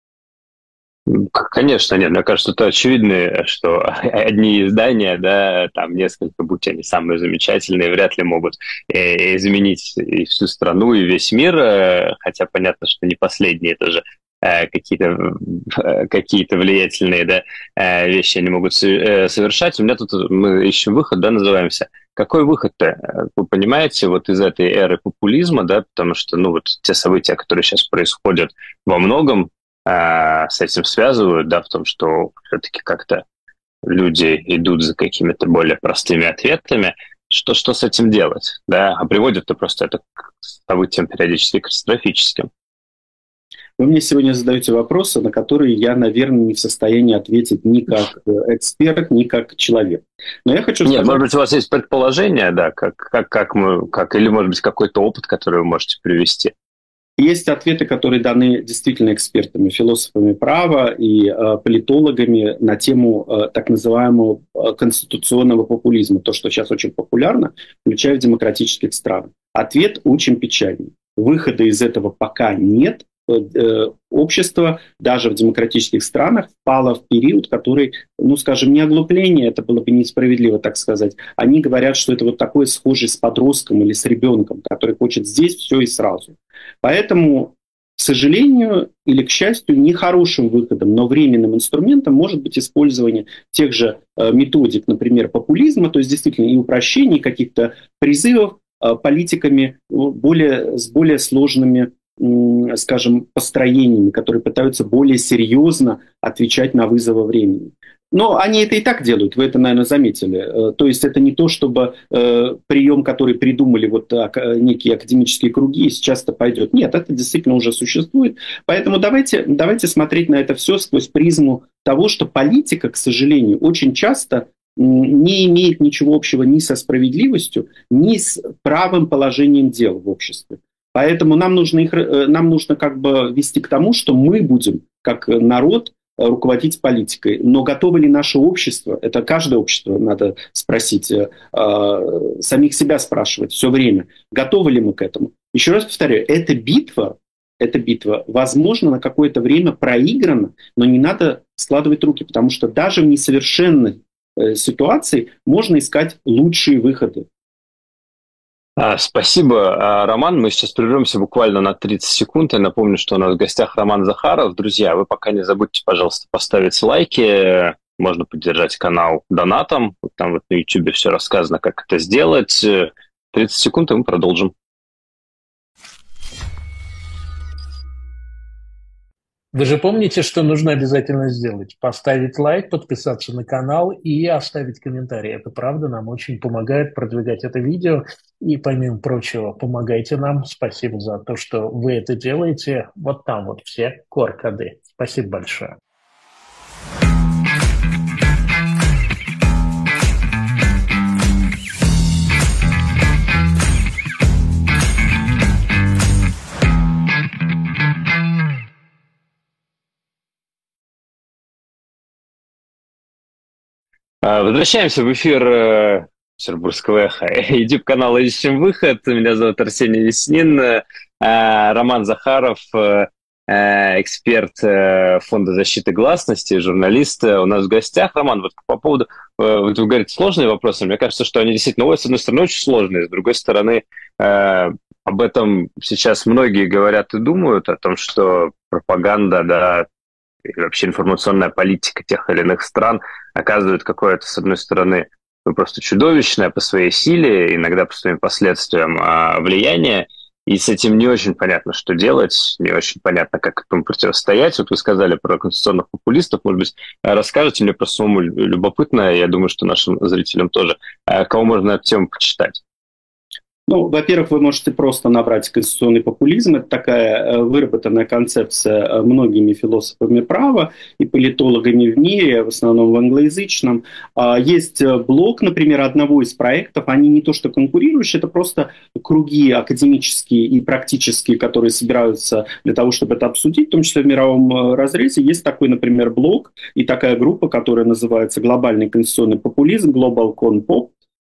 Конечно, нет, мне кажется, это очевидно, что одни издания, да, там несколько, будь они самые замечательные, вряд ли могут э, изменить и всю страну, и весь мир, э, хотя понятно, что не последние тоже э, какие-то, э, какие-то влиятельные, да, э, вещи они могут э, совершать. У меня тут, мы ищем выход, да, называемся. Какой выход-то? Вы понимаете, вот из этой эры популизма, да, потому что, ну, вот те события, которые сейчас происходят, во многом с этим связывают, да, в том, что все-таки как-то люди идут за какими-то более простыми ответами. Что, что с этим делать? Да? А приводит-то просто это к событиям периодически катастрофическим. Вы мне сегодня задаете вопросы, на которые я, наверное, не в состоянии ответить ни как эксперт, ни как человек. Но я хочу сказать... Нет, может быть, у вас есть предположение, да, как, как, как мы, как, или, может быть, какой-то опыт, который вы можете привести? Есть ответы, которые даны действительно экспертами, философами права и э, политологами на тему э, так называемого э, конституционного популизма, то, что сейчас очень популярно, включая в демократических странах. Ответ очень печальный. Выхода из этого пока нет. Э, общество даже в демократических странах впало в период, который, ну, скажем, не оглупление, это было бы несправедливо так сказать. Они говорят, что это вот такое схожее с подростком или с ребенком, который хочет здесь все и сразу. Поэтому, к сожалению или к счастью, нехорошим выходом, но временным инструментом может быть использование тех же э, методик, например, популизма, то есть действительно и упрощений, каких-то призывов э, политиками более, с более сложными, э, скажем, построениями, которые пытаются более серьезно отвечать на вызовы времени. Но они это и так делают, вы это, наверное, заметили. То есть это не то, чтобы э, прием, который придумали вот а, некие академические круги, сейчас это пойдет. Нет, это действительно уже существует. Поэтому давайте, давайте смотреть на это все сквозь призму того, что политика, к сожалению, очень часто не имеет ничего общего ни со справедливостью, ни с правым положением дел в обществе. Поэтому нам нужно, их, нам нужно как бы вести к тому, что мы будем, как народ, руководить политикой. Но готово ли наше общество, это каждое общество, надо спросить, э, самих себя спрашивать все время, готовы ли мы к этому. Еще раз повторяю, эта битва, эта битва, возможно, на какое-то время проиграна, но не надо складывать руки, потому что даже в несовершенной э, ситуации можно искать лучшие выходы. Спасибо, Роман. Мы сейчас прервемся буквально на тридцать секунд. Я напомню, что у нас в гостях Роман Захаров. Друзья, вы пока не забудьте, пожалуйста, поставить лайки. Можно поддержать канал донатом. Там вот на YouTube все рассказано, как это сделать. тридцать секунд, и мы продолжим. Вы же помните, что нужно обязательно сделать? Поставить лайк, подписаться на канал и оставить комментарий. Это правда нам очень помогает продвигать это видео. И, помимо прочего, помогайте нам. Спасибо за то, что вы это делаете. Вот там вот все ку ар-коды. Спасибо большое. Возвращаемся в эфир Петербургского эхо. YouTube-канал «Ищем выход». Меня зовут Арсений Веснин. Роман Захаров, эксперт Фонда защиты гласности, журналист, у нас в гостях. Роман, вот по поводу, вы говорите, сложные вопросы. Мне кажется, что они действительно, с одной стороны, очень сложные, с другой стороны, об этом сейчас многие говорят и думают, о том, что пропаганда, да, и вообще информационная политика тех или иных стран оказывает какое-то, с одной стороны, ну, просто чудовищное по своей силе, иногда по своим последствиям влияние, и с этим не очень понятно, что делать, не очень понятно, как этому противостоять. Вот вы сказали про конституционных популистов, может быть, расскажете, мне просто самому любопытно, я думаю, что нашим зрителям тоже, кого можно на эту тему почитать. Ну, во-первых, вы можете просто набрать конституционный популизм. Это такая выработанная концепция многими философами права и политологами в мире, в основном в англоязычном. Есть блог, например, одного из проектов. Они не то что конкурирующие, это просто круги академические и практические, которые собираются для того, чтобы это обсудить, в том числе в мировом разрезе. Есть такой, например, блог и такая группа, которая называется «Глобальный конституционный популизм», Global Con Pop.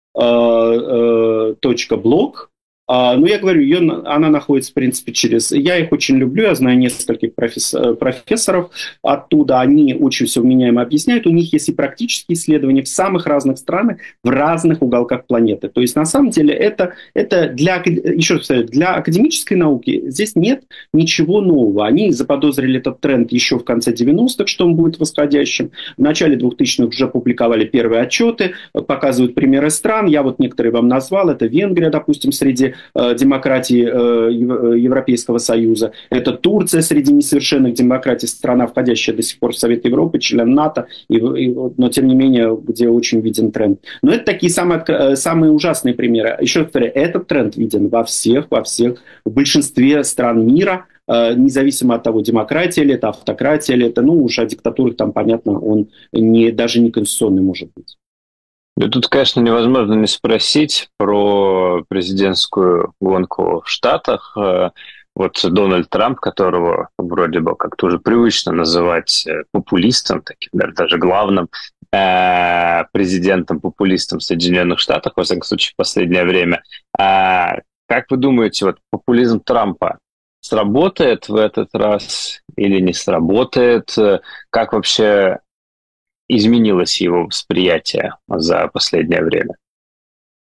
точка блог. А, ну, я говорю, ее, она находится, в принципе, через... Я их очень люблю, я знаю нескольких профессор, профессоров оттуда, они очень все вменяемо объясняют, у них есть и практические исследования в самых разных странах, в разных уголках планеты. То есть, на самом деле, это, это для, еще раз повторяю, для академической науки здесь нет ничего нового. Они заподозрили этот тренд еще в конце девяностых, что он будет восходящим. В начале двухтысячных уже публиковали первые отчеты, показывают примеры стран. Я вот некоторые вам назвал. Это Венгрия, допустим, среди демократии Европейского Союза. Это Турция среди несовершенных демократий, страна, входящая до сих пор в Совет Европы, член НАТО, и, и, но тем не менее, где очень виден тренд. Но это такие самые, самые ужасные примеры. Еще раз повторяю, этот тренд виден во всех, во всех, в большинстве стран мира, независимо от того, демократия ли это, автократия ли это, ну уж о диктатурах там, понятно, он не, даже не конституционный может быть. Да тут, конечно, невозможно не спросить про президентскую гонку в Штатах. Вот Дональд Трамп, которого вроде бы как-то уже привычно называть популистом, таким даже главным президентом-популистом Соединенных Штатов, во всяком случае, в последнее время. Как вы думаете, вот популизм Трампа сработает в этот раз или не сработает? Как вообще изменилось его восприятие за последнее время?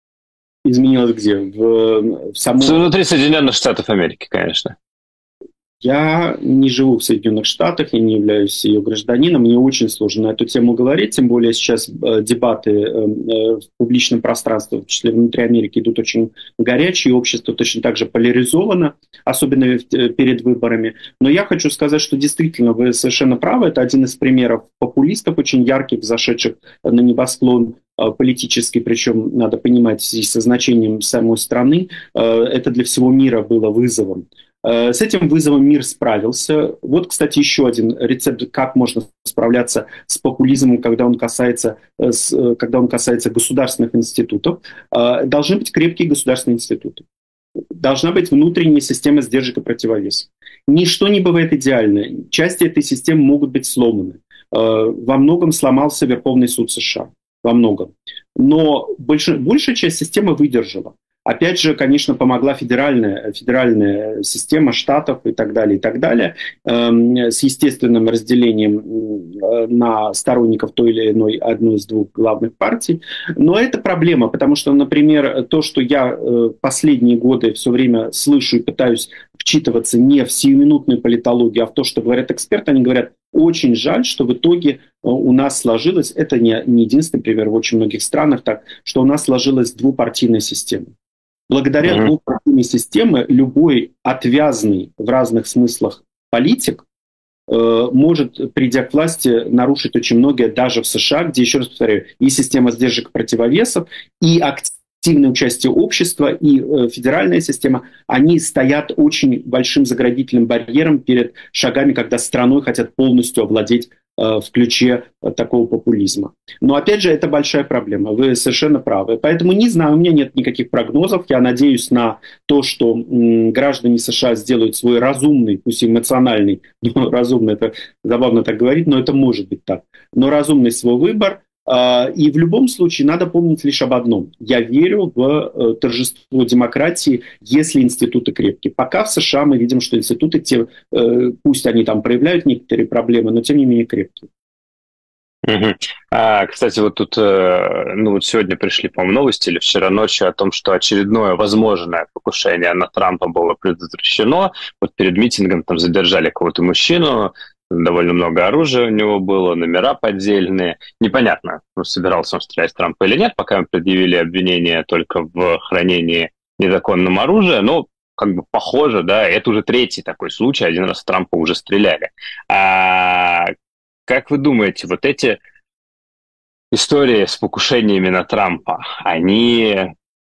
Изменилось где? В, в самом... Внутри Соединенных Штатов Америки, конечно. Я не живу в Соединенных Штатах, я не являюсь ее гражданином, мне очень сложно на эту тему говорить, тем более сейчас дебаты в публичном пространстве, в том числе внутри Америки, идут очень горячие, общество точно так же поляризовано, особенно перед выборами. Но я хочу сказать, что действительно вы совершенно правы, это один из примеров популистов, очень ярких, зашедших на небосклон политический, причем, надо понимать, в связи со значением самой страны, это для всего мира было вызовом. С этим вызовом мир справился. Вот, кстати, еще один рецепт, как можно справляться с популизмом, когда он касается, когда он касается государственных институтов. Должны быть крепкие государственные институты. Должна быть внутренняя система сдержек и противовесов. Ничто не бывает идеально. Части этой системы могут быть сломаны. Во многом сломался Верховный суд США. Во многом. Но больше, большая часть системы выдержала. Опять же, конечно, помогла федеральная, федеральная система штатов и так далее, и так далее, э, с естественным разделением э, на сторонников той или иной одной из двух главных партий. Но это проблема, потому что, например, то, что я э, последние годы все время слышу и пытаюсь вчитываться не в сиюминутную политологию, а в то, что говорят эксперты, они говорят, очень жаль, что в итоге у нас сложилось, это не, не единственный пример в очень многих странах, так, что у нас сложилась двупартийная система. Благодаря mm-hmm. двухпартийной системе любой отвязный в разных смыслах политик э, может, придя к власти, нарушить очень многое даже в США, где, еще раз повторяю, и система сдержек и противовесов, и активное участие общества, и э, федеральная система, они стоят очень большим заградительным барьером перед шагами, когда страной хотят полностью овладеть в ключе такого популизма. Но, опять же, это большая проблема. Вы совершенно правы. Поэтому не знаю, у меня нет никаких прогнозов. Я надеюсь на то, что м, граждане США сделают свой разумный, пусть эмоциональный, но разумный, это забавно так говорить, но это может быть так, но разумный свой выбор. И в любом случае надо помнить лишь об одном. Я верю в торжество демократии, если институты крепкие. Пока в США мы видим, что институты, те, пусть они там проявляют некоторые проблемы, но тем не менее крепкие. Угу. А, кстати, вот тут, ну вот сегодня пришли, по-моему, новости или вчера ночью о том, что очередное возможное покушение на Трампа было предотвращено. Вот перед митингом там задержали кого-то мужчину, довольно много оружия у него было, номера поддельные. Непонятно, собирался он стрелять в Трампа или нет, пока мы предъявили обвинение только в хранении незаконного оружия, но как бы похоже, да, это уже третий такой случай, один раз в Трампа уже стреляли. А как вы думаете, вот эти истории с покушениями на Трампа, они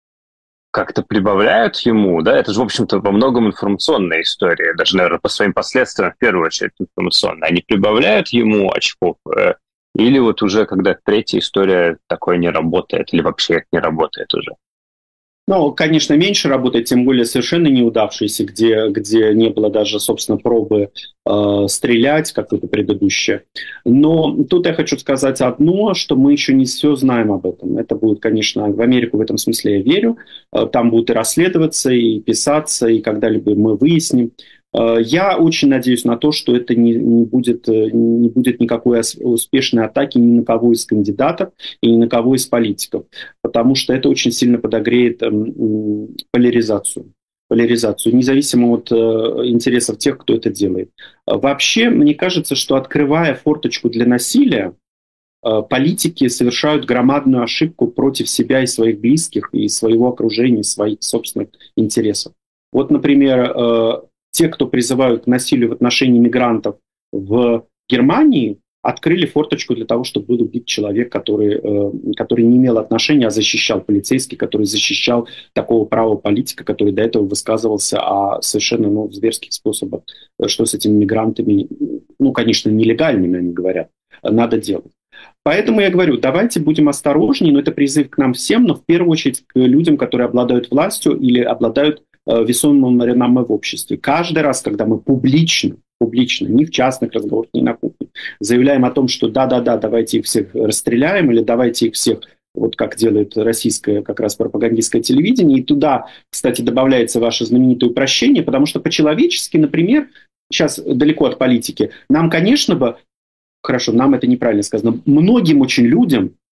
как-то прибавляют ему, да, это же, в общем-то, во многом информационная история, даже, наверное, по своим последствиям, в первую очередь, информационная. Они прибавляют ему очков, э, или вот уже, когда третья история такое не работает, или вообще это не работает уже? Ну, конечно, меньше работает, тем более совершенно неудавшиеся, где, где не было даже, собственно, пробы э, стрелять, как это предыдущее. Но тут я хочу сказать одно, что мы еще не все знаем об этом. Это будет, конечно, в Америку в этом смысле я верю. Э, там будут и расследоваться, и писаться, и когда-либо мы выясним. Я очень надеюсь на то, что это не, не, будет, не будет никакой успешной атаки ни на кого из кандидатов и ни на кого из политиков, потому что это очень сильно подогреет эм, поляризацию, поляризацию, независимо от э, интересов тех, кто это делает. Вообще, мне кажется, что открывая форточку для насилия, э, политики совершают громадную ошибку против себя и своих близких, и своего окружения, своих собственных интересов. Вот, например, э, те, кто призывают к насилию в отношении мигрантов в Германии, открыли форточку для того, чтобы был убит человек, который, э, который не имел отношения, а защищал полицейский, который защищал такого правого политика, который до этого высказывался о совершенно ну, зверских способах, что с этими мигрантами, ну, конечно, нелегальными, они говорят, надо делать. Поэтому я говорю, давайте будем осторожнее, но это призыв к нам всем, но в первую очередь к людям, которые обладают властью или обладают весомым номером в обществе. Каждый раз, когда мы публично, публично, не в частных разговорах, не на кухне, заявляем о том, что да-да-да, давайте их всех расстреляем, или давайте их всех, вот как делает российское как раз пропагандистское телевидение, и туда, кстати, добавляется ваше знаменитое упрощение, потому что по-человечески, например, сейчас далеко от политики, нам, конечно бы, хорошо, нам это неправильно сказано, многим очень людям,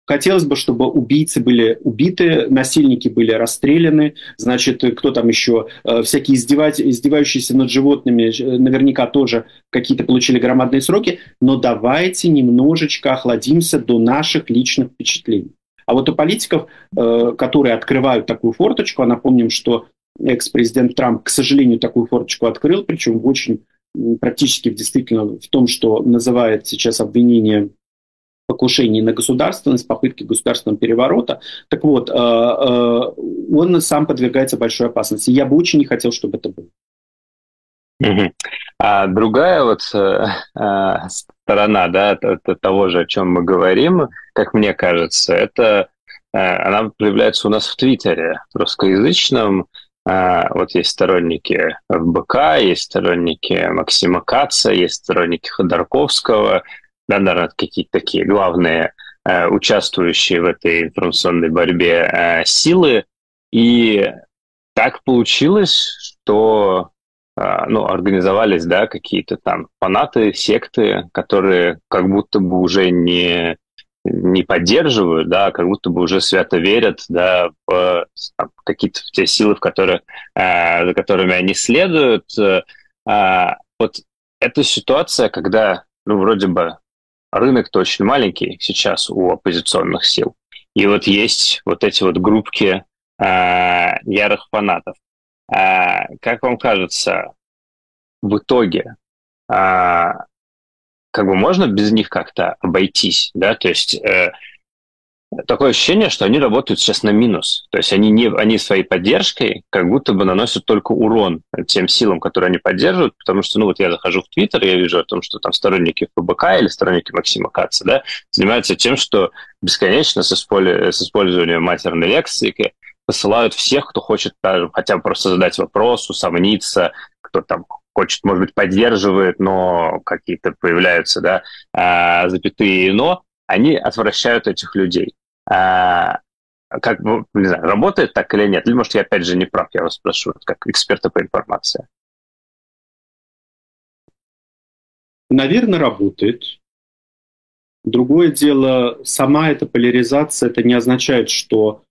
хотелось бы, чтобы убийцы были убиты, насильники были расстреляны, значит, кто там еще, всякие издевать, издевающиеся над животными, наверняка тоже какие-то получили громадные сроки, но давайте немножечко охладимся до наших личных впечатлений. А вот у политиков, которые открывают такую форточку, а напомним, что экс-президент Трамп, к сожалению, такую форточку открыл, причем в очень практически действительно в том, что называет сейчас обвинение покушений на государственность, попытки государственного переворота. Так вот, он сам подвергается большой опасности. Я бы очень не хотел, чтобы это было. Угу. А другая вот а, сторона, да, того же, о чем мы говорим, как мне кажется, это она проявляется у нас в Твиттере, в русскоязычном. Вот есть сторонники эф бэ ка, есть сторонники Максима Каца, есть сторонники Ходорковского, да, наверное, какие-то такие главные э, участвующие в этой информационной борьбе э, силы. И так получилось, что э, ну, организовались, да, какие-то там фанаты, секты, которые как будто бы уже не, не поддерживают, да, как будто бы уже свято верят, да, в там, какие-то в те силы, в которые, э, за которыми они следуют. Э, вот эта ситуация, когда, ну, вроде бы рынок-то очень маленький сейчас у оппозиционных сил. И вот есть вот эти вот группки э, ярых фанатов. Э, как вам кажется, в итоге э, как бы можно без них как-то обойтись, да? То есть э, такое ощущение, что они работают сейчас на минус. То есть они, не, они своей поддержкой как будто бы наносят только урон тем силам, которые они поддерживают, потому что, ну вот я захожу в Твиттер, я вижу о том, что там сторонники эф бэ ка или сторонники Максима Каца, да, занимаются тем, что бесконечно с, использ... с использованием матерной лексики посылают всех, кто хочет даже хотя бы просто задать вопрос, усомниться, кто там хочет, может быть, поддерживает, но какие-то появляются, да, запятые «но», они отвращают этих людей. А, как, не знаю, работает так или нет? Или, может, я опять же не прав, я вас спрошу, как эксперта по информации. Наверное, работает. Другое дело, сама эта поляризация, это не означает, что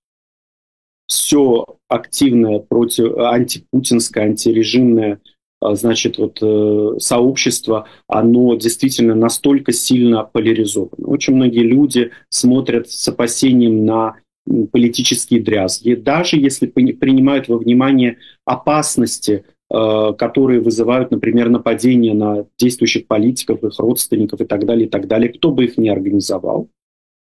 все активное против антипутинское, антирежимное, значит, вот сообщество, оно действительно настолько сильно поляризовано. Очень многие люди смотрят с опасением на политические дрязги, даже если принимают во внимание опасности, которые вызывают, например, нападения на действующих политиков, их родственников и так далее, и так далее, кто бы их ни организовал.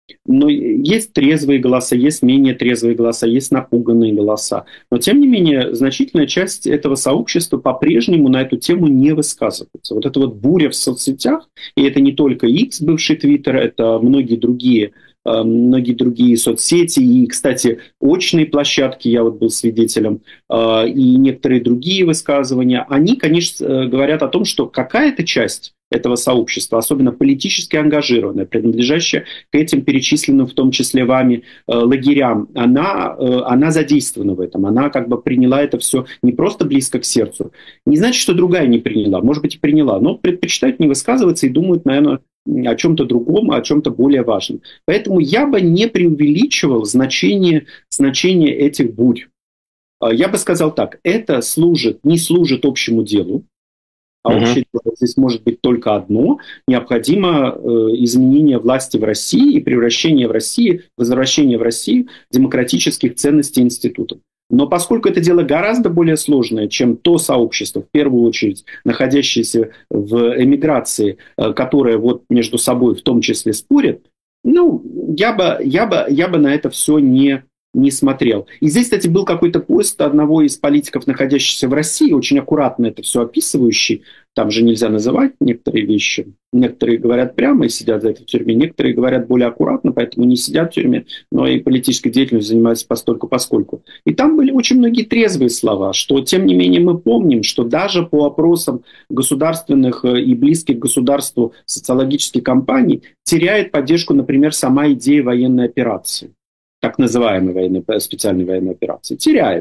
Но есть трезвые голоса, есть менее трезвые голоса, есть напуганные голоса. Но, тем не менее, значительная часть этого сообщества по-прежнему на эту тему не высказывается. Вот эта вот буря в соцсетях, и это не только X, бывший Твиттер, это многие другие, многие другие соцсети, и, кстати, очные площадки, я вот был свидетелем, и некоторые другие высказывания, они, конечно, говорят о том, что какая-то часть этого сообщества, особенно политически ангажированная, принадлежащая к этим перечисленным, в том числе вами, лагерям, она, она задействована в этом, она как бы приняла это все не просто близко к сердцу. Не значит, что другая не приняла, может быть, и приняла, но предпочитают не высказываться и думают, наверное, о чем-то другом, о чем-то более важном. Поэтому я бы не преувеличивал значение, значение этих бурь. Я бы сказал так, это служит, не служит общему делу, а uh-huh. общее дело здесь может быть только одно. Необходимо э, изменение власти в России и превращение в России, возвращение в Россию демократических ценностей и институтов. Но поскольку это дело гораздо более сложное, чем то сообщество, в первую очередь, находящееся в эмиграции, э, которое вот между собой в том числе спорит, ну, я бы, я бы, я бы на это все не... не смотрел. И здесь, кстати, был какой-то пост одного из политиков, находящихся в России, очень аккуратно это все описывающий. Там же нельзя называть некоторые вещи. Некоторые говорят прямо и сидят за это в тюрьме, некоторые говорят более аккуратно, поэтому не сидят в тюрьме, но и политической деятельностью занимаются постольку-поскольку. И там были очень многие трезвые слова, что, тем не менее, мы помним, что даже по опросам государственных и близких к государству социологических компаний теряет поддержку, например, сама идея военной операции. Так называемой военной, специальной военной операции, теряет.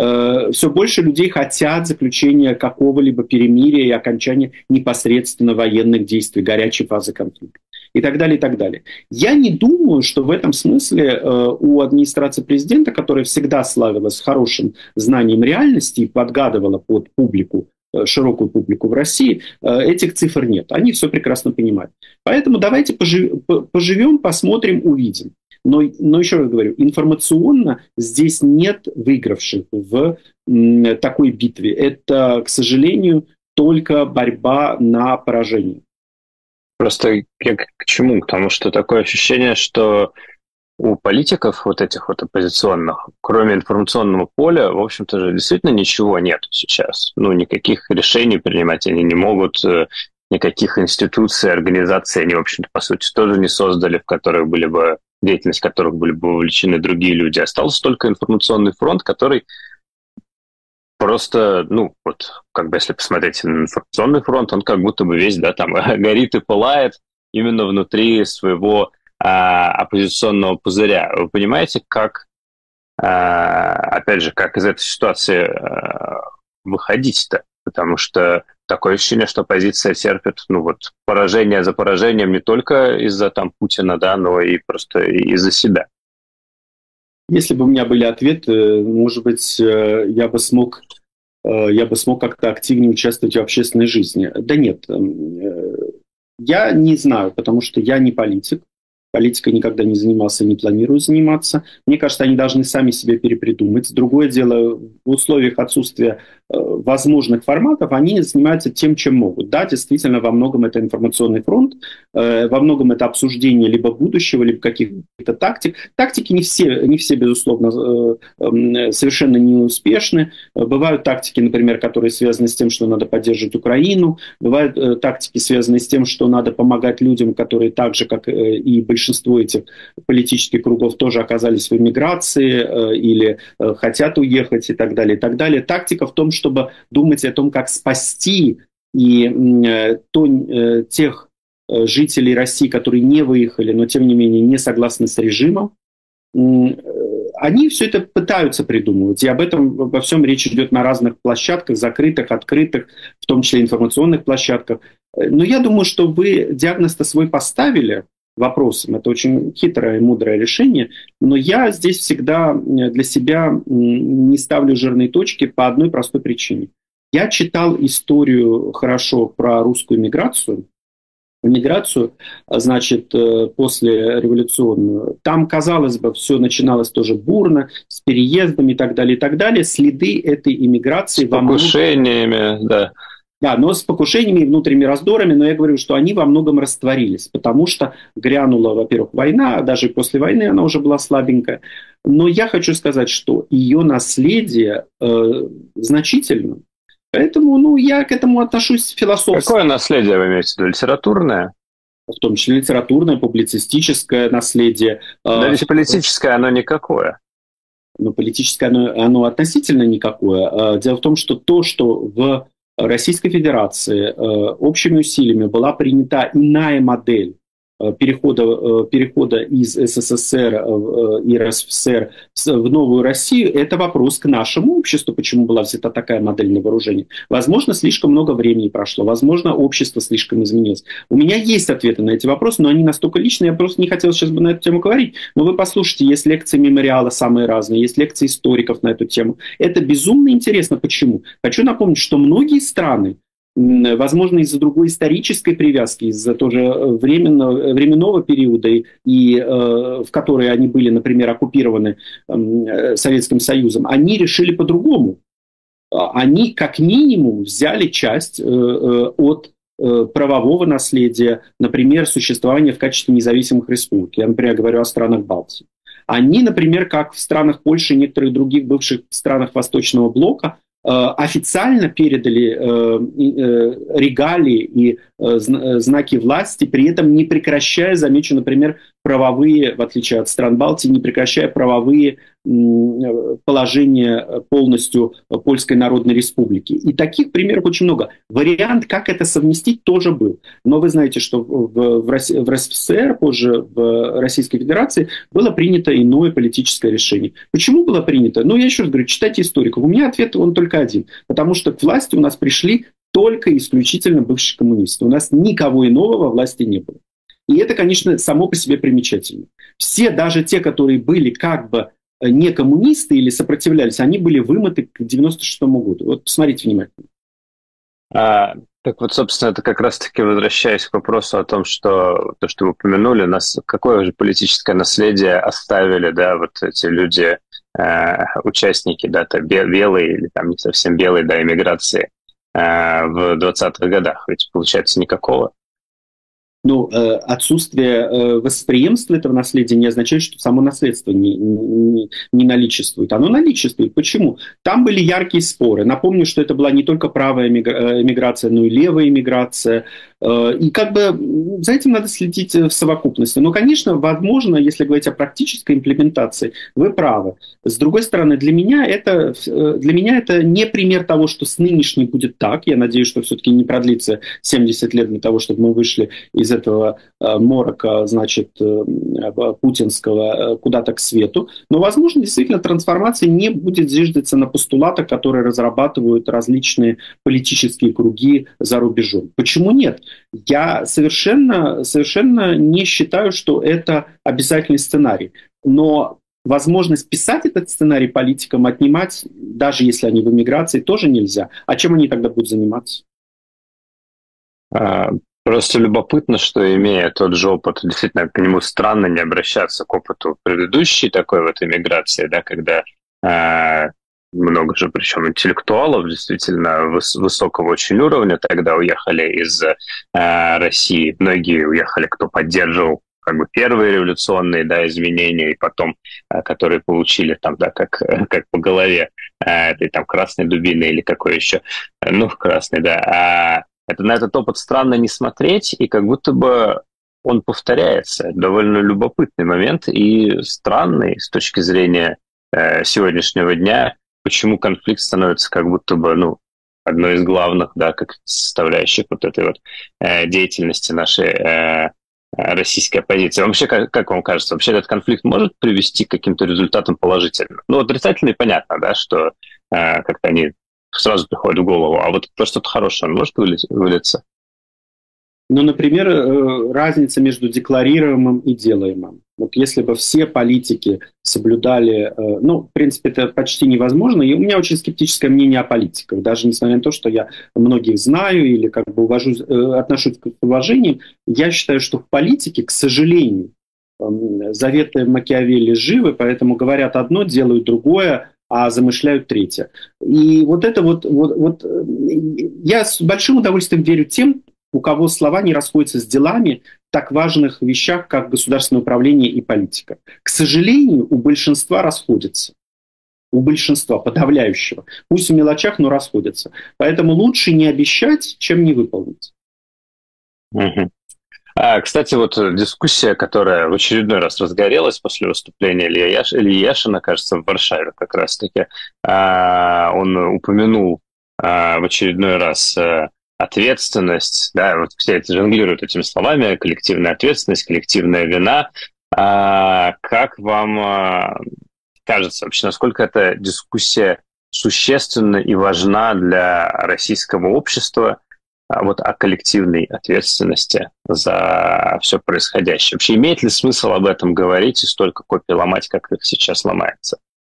Э, все больше людей хотят заключения какого-либо перемирия и окончания непосредственно военных действий, горячей фазы конфликта. и так далее, и так далее. Я не думаю, что в этом смысле у администрации президента, которая всегда славилась хорошим знанием реальности и подгадывала под публику, широкую публику в России, этих цифр нет. Они все прекрасно понимают. Поэтому давайте поживем, посмотрим, увидим. Но, но еще раз говорю, информационно здесь нет выигравших в м, такой битве. Это, к сожалению, только борьба на поражение. Просто я к чему? Потому что такое ощущение, что у политиков вот этих вот оппозиционных, кроме информационного поля, в общем-то же действительно ничего нет сейчас. Ну, никаких решений принимать они не могут, никаких институций, организаций они, в общем-то, по сути, тоже не создали, в которых были бы, деятельность которых были бы вовлечены другие люди. Остался только информационный фронт, который просто, ну, вот, как бы если посмотреть на информационный фронт, он как будто бы весь, да, там, горит и пылает именно внутри своего а, оппозиционного пузыря. Вы понимаете, как, а, опять же, как из этой ситуации а, выходить-то? Потому что такое ощущение, что оппозиция терпит, ну, вот, поражение за поражением не только из-за, там, Путина, да, но и просто из-за себя. Если бы у меня были ответы, может быть, я бы смог, я бы смог как-то активнее участвовать в общественной жизни. Да нет, я не знаю, потому что я не политик. Политикой никогда не занимался, не планирую заниматься. Мне кажется, они должны сами себе перепридумать. Другое дело, в условиях отсутствия э, возможных форматов, они занимаются тем, чем могут. Да, действительно, во многом это информационный фронт, э, во многом это обсуждение либо будущего, либо каких-то тактик. Тактики не все, не все безусловно, э, э, совершенно неуспешны. Бывают тактики, например, которые связаны с тем, что надо поддерживать Украину. Бывают э, тактики, связанные с тем, что надо помогать людям, которые так же, как э, и большинство Большинство этих политических кругов тоже оказались в эмиграции э, или э, хотят уехать и так далее, и так далее. Тактика в том, чтобы думать о том, как спасти и э, то, э, тех э, жителей России, которые не выехали, но тем не менее не согласны с режимом. Э, они все это пытаются придумывать, и об этом во всем речь идет на разных площадках, закрытых, открытых, в том числе информационных площадках. Но я думаю, что вы диагноз-то свой поставили вопросом. Это очень хитрое и мудрое решение, но я здесь всегда для себя не ставлю жирные точки по одной простой причине. Я читал историю хорошо про русскую миграцию, миграцию, значит, после революционную. Там, казалось бы, все начиналось тоже бурно, с переездами и так далее, и так далее. Следы этой иммиграции... С покушениями, да. Да, но с покушениями и внутренними раздорами, но я говорю, что они во многом растворились, потому что грянула, во-первых, война, даже после войны она уже была слабенькая. Но я хочу сказать, что ее наследие э, значительно. Поэтому, ну, я к этому отношусь философски. Какое наследие вы имеете в виду? Литературное? В том числе литературное, публицистическое наследие. Да ведь политическое оно никакое. Ну, политическое оно, оно относительно никакое. Дело в том, что то, что в Российской Федерации э, общими усилиями была принята иная модель э, перехода, э, перехода из СССР э, и РСФСР в новую Россию, это вопрос к нашему обществу, почему была взята такая модель на вооружение. Возможно, слишком много времени прошло, возможно, общество слишком изменилось. У меня есть ответы на эти вопросы, но они настолько личные, я просто не хотел сейчас бы на эту тему говорить. Но вы послушайте, есть лекции мемориала самые разные, есть лекции историков на эту тему. Это безумно интересно. Почему? Хочу напомнить, что многие страны, возможно, из-за другой исторической привязки, из-за тоже временного, временного периода, и, и э, в который они были, например, оккупированы э, Советским Союзом, они решили по-другому. Они, как минимум, взяли часть э, э, от э, правового наследия, например, существования в качестве независимых республик. Я, например, говорю о странах Балтии. Они, например, как в странах Польши и некоторых других бывших странах Восточного блока, официально передали регалии и знаки власти, при этом не прекращая, замечу, например, правовые, в отличие от стран Балтии, не прекращая правовые положения полностью Польской Народной Республики. И таких примеров очень много. Вариант, как это совместить, тоже был. Но вы знаете, что в, в, России, в РСФСР, позже в Российской Федерации, было принято иное политическое решение. Почему было принято? Ну, я еще раз говорю, читайте историков. У меня ответ, он только один. Потому что к власти у нас пришли только исключительно бывшие коммунисты. У нас никого иного во власти не было. И это, конечно, само по себе примечательно. Все, даже те, которые были как бы не коммунисты или сопротивлялись, они были вымыты к девяносто шестому году. Вот посмотрите внимательно. А, так вот, собственно, это как раз-таки возвращаясь к вопросу о том, что то, что вы упомянули, нас какое же политическое наследие оставили, да, вот эти люди, э, участники, да, то белые или там не совсем белые, да, иммиграции э, в двадцатых годах, ведь получается никакого. Ну, э, отсутствие э, восприемства этого наследия не означает, что само наследство не, не, не наличествует. Оно наличествует. Почему? Там были яркие споры. Напомню, что это была не только правая эмиграция, но и левая эмиграция. Э, и как бы за этим надо следить в совокупности. Но, конечно, возможно, если говорить о практической имплементации, вы правы. С другой стороны, для меня это, для меня это не пример того, что с нынешней будет так. Я надеюсь, что все-таки не продлится семьдесят лет для того, чтобы мы вышли из этого э, морока, значит, э, путинского э, куда-то к свету. Но, возможно, действительно трансформация не будет зиждаться на постулатах, которые разрабатывают различные политические круги за рубежом. Почему нет? Я совершенно, совершенно не считаю, что это обязательный сценарий. Но возможность писать этот сценарий политикам отнимать, даже если они в эмиграции, тоже нельзя. А чем они тогда будут заниматься? Просто любопытно, что, имея тот же опыт, действительно, к нему странно не обращаться к опыту предыдущей такой вот эмиграции, да, когда э, много же, причем интеллектуалов, действительно, выс- высокого очень уровня тогда уехали из э, России. Многие уехали, кто поддерживал как бы первые революционные, да, изменения, и потом, э, которые получили там, да, как, как по голове э, этой там красной дубины или какой еще, ну, красной, да, а это на этот опыт странно не смотреть, и как будто бы он повторяется. Довольно любопытный момент и странный с точки зрения э, сегодняшнего дня, почему конфликт становится как будто бы, ну, одной из главных, да, как составляющих вот этой вот э, деятельности нашей э, российской оппозиции. Вообще, как, как вам кажется, вообще этот конфликт может привести к каким-то результатам положительным? Ну, отрицательно понятно, да, что э, как-то они сразу приходит в голову. А вот то что-то хорошее, он может вылиться? Ну, например, разница между декларируемым и делаемым. Вот если бы все политики соблюдали... Ну, в принципе, это почти невозможно. И у меня очень скептическое мнение о политиках. Даже несмотря на то, что я многих знаю или как бы увожу, отношусь к уважению, я считаю, что в политике, к сожалению, заветы Макиавелли живы, поэтому говорят одно, делают другое, а замышляют третье. И вот это вот, вот, вот... Я с большим удовольствием верю тем, у кого слова не расходятся с делами в так важных вещах, как государственное управление и политика. К сожалению, у большинства расходятся. У большинства, подавляющего. Пусть в мелочах, но расходятся. Поэтому лучше не обещать, чем не выполнить. Угу. А, кстати, вот дискуссия, которая в очередной раз разгорелась после выступления Ильи, Яш... Ильи Яшина, кажется, в Варшаве как раз-таки, а, он упомянул а, в очередной раз а, ответственность, да, вот все это жонглируют этими словами, коллективная ответственность, коллективная вина. А, как вам а, кажется вообще, насколько эта дискуссия существенна и важна для российского общества, вот о коллективной ответственности за все происходящее? Вообще, имеет ли смысл об этом говорить и столько копий ломать, как их сейчас ломается?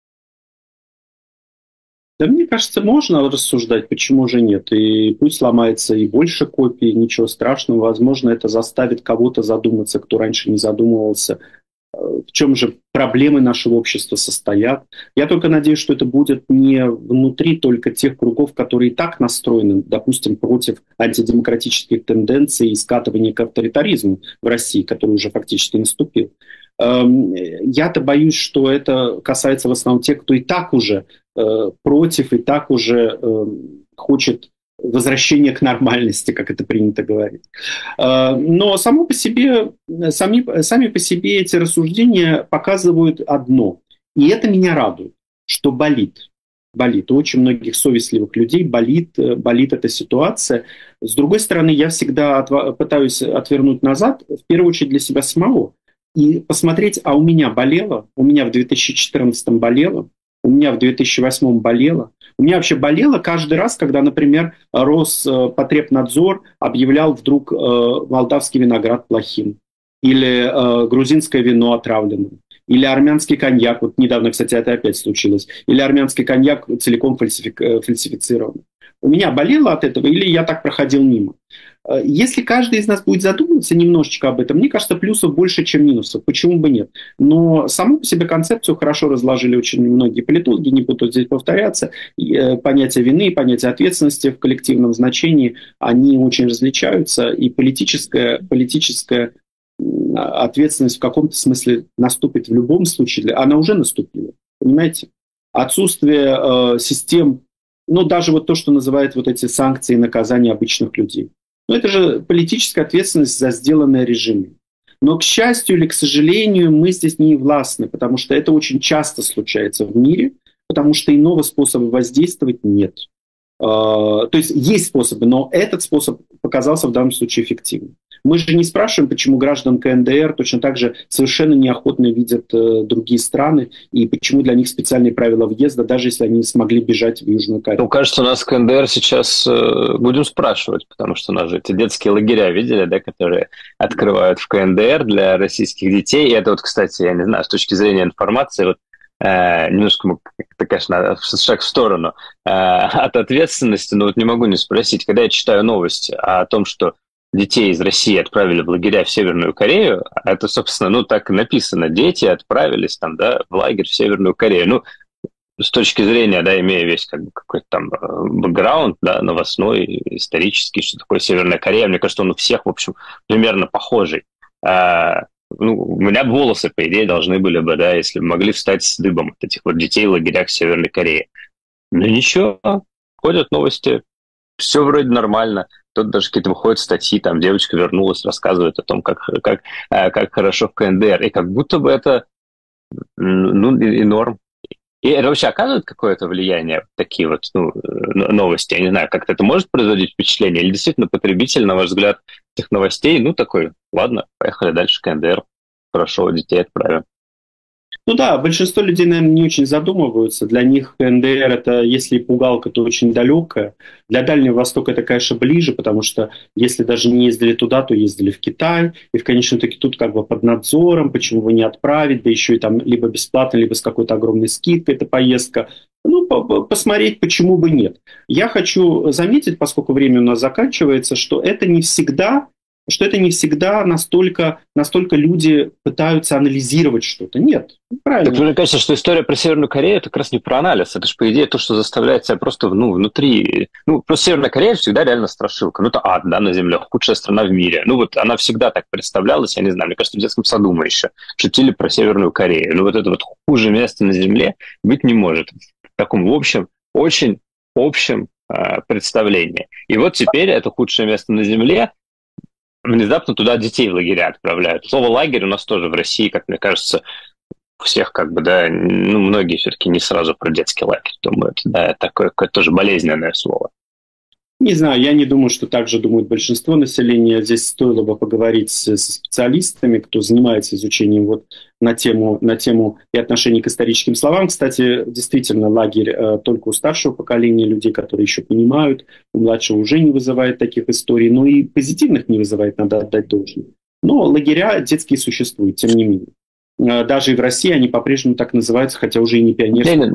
Да, мне кажется, можно рассуждать, почему же нет. И пусть ломается и больше копий, ничего страшного. Возможно, это заставит кого-то задуматься, кто раньше не задумывался, в чем же проблемы нашего общества состоят. Я только надеюсь, что это будет не внутри только тех кругов, которые и так настроены, допустим, против антидемократических тенденций и скатывания к авторитаризму в России, который уже фактически наступил. Я-то боюсь, что это касается в основном тех, кто и так уже против, и так уже хочет возвращение к нормальности, как это принято говорить. Но само по себе, сами, сами по себе эти рассуждения показывают одно. И это меня радует, что болит. Болит. У очень многих совестливых людей болит, болит эта ситуация. С другой стороны, я всегда от, пытаюсь отвернуть назад, в первую очередь для себя самого, и посмотреть, а у меня болело, у меня в две тысячи четырнадцатом болело, у меня в две тысячи восьмом болело. У меня вообще болело каждый раз, когда, например, Роспотребнадзор объявлял вдруг э, молдавский виноград плохим. или э, грузинское вино отравлено, или армянский коньяк, вот недавно, кстати, это опять случилось, или армянский коньяк целиком фальсифик, фальсифицирован. У меня болело от этого, или я так проходил мимо. Если каждый из нас будет задумываться немножечко об этом, мне кажется, плюсов больше, чем минусов. Почему бы нет? Но саму по себе концепцию хорошо разложили очень многие политологи, не буду здесь повторяться. Понятие вины, понятие ответственности в коллективном значении, они очень различаются, и политическая, политическая ответственность в каком-то смысле наступит в любом случае. Она уже наступила, понимаете? Отсутствие э, систем, ну, даже вот то, что называют вот эти санкции и наказания обычных людей. Но это же политическая ответственность за сделанное режимом. Но, к счастью или к сожалению, мы здесь не властны, потому что это очень часто случается в мире, потому что иного способа воздействовать нет. То есть есть способы, но этот способ показался в данном случае эффективным. Мы же не спрашиваем, почему граждан КНДР точно так же совершенно неохотно видят другие страны, и почему для них специальные правила въезда, даже если они смогли бежать в Южную Корею. Ну, кажется, у нас в КНДР сейчас э, будем спрашивать, потому что у нас же эти детские лагеря видели, да, которые открывают в КНДР для российских детей. И это вот, кстати, я не знаю, с точки зрения информации, вот Э, немножко, это, конечно, шаг в сторону э, от ответственности, но вот не могу не спросить, когда я читаю новости о том, что детей из России отправили в лагеря в Северную Корею, это, собственно, ну, так и написано, дети отправились там, да, в лагерь в Северную Корею. Ну, с точки зрения, да, имея весь как бы какой-то там бэкграунд, да, новостной, исторический, что такое Северная Корея, мне кажется, он у всех, в общем, примерно похожий. Ну, у меня бы волосы, по идее, должны были бы, да, если бы могли встать с дыбом от этих вот детей в лагерях Северной Кореи. Но ничего, ходят новости, все вроде нормально. Тут даже какие-то выходят статьи, там девочка вернулась, рассказывает о том, как, как, как хорошо в КНДР. И как будто бы это, ну, и норм. И это вообще оказывает какое-то влияние, такие вот, ну, новости? Я не знаю, как-то это может производить впечатление? Или действительно потребитель, на ваш взгляд, этих новостей, ну, такой, ладно, поехали дальше, КНДР, хорошо, детей отправим. Ну да, большинство людей, наверное, не очень задумываются. Для них КНДР это, если пугалка, то очень далекая. Для Дальнего Востока это, конечно, ближе, потому что если даже не ездили туда, то ездили в Китай. И в конечном итоге тут как бы под надзором, почему бы не отправить, да еще и там либо бесплатно, либо с какой-то огромной скидкой эта поездка. Ну, посмотреть, почему бы нет. Я хочу заметить, поскольку время у нас заканчивается, что это не всегда... что это не всегда настолько, настолько люди пытаются анализировать что-то. Нет, правильно. Так мне кажется, что история про Северную Корею это как раз не про анализ. Это же, по идее, то, что заставляет себя просто ну, внутри... Ну, просто Северная Корея всегда реально страшилка. Ну, это ад, да, на земле, худшая страна в мире. Ну, вот она всегда так представлялась, я не знаю, мне кажется, в детском саду мы еще шутили про Северную Корею. Ну, вот это вот хуже место на земле быть не может. В таком, в общем, очень общем э, представлении. И вот теперь это худшее место на земле внезапно туда детей в лагеря отправляют. Слово «лагерь» у нас тоже в России, как мне кажется, у всех как бы, да, ну, многие все-таки не сразу про детский лагерь думают, да, такое какое-то тоже болезненное слово. Не знаю, я не думаю, что так же думает большинство населения. Здесь стоило бы поговорить со специалистами, кто занимается изучением вот на тему, на тему и отношений к историческим словам. Кстати, действительно, лагерь э, только у старшего поколения людей, которые еще понимают, у младшего уже не вызывает таких историй, но и позитивных не вызывает, надо отдать должное. Но лагеря детские существуют, тем не менее. Э, даже и в России они по-прежнему так называются, хотя уже и не пионерские.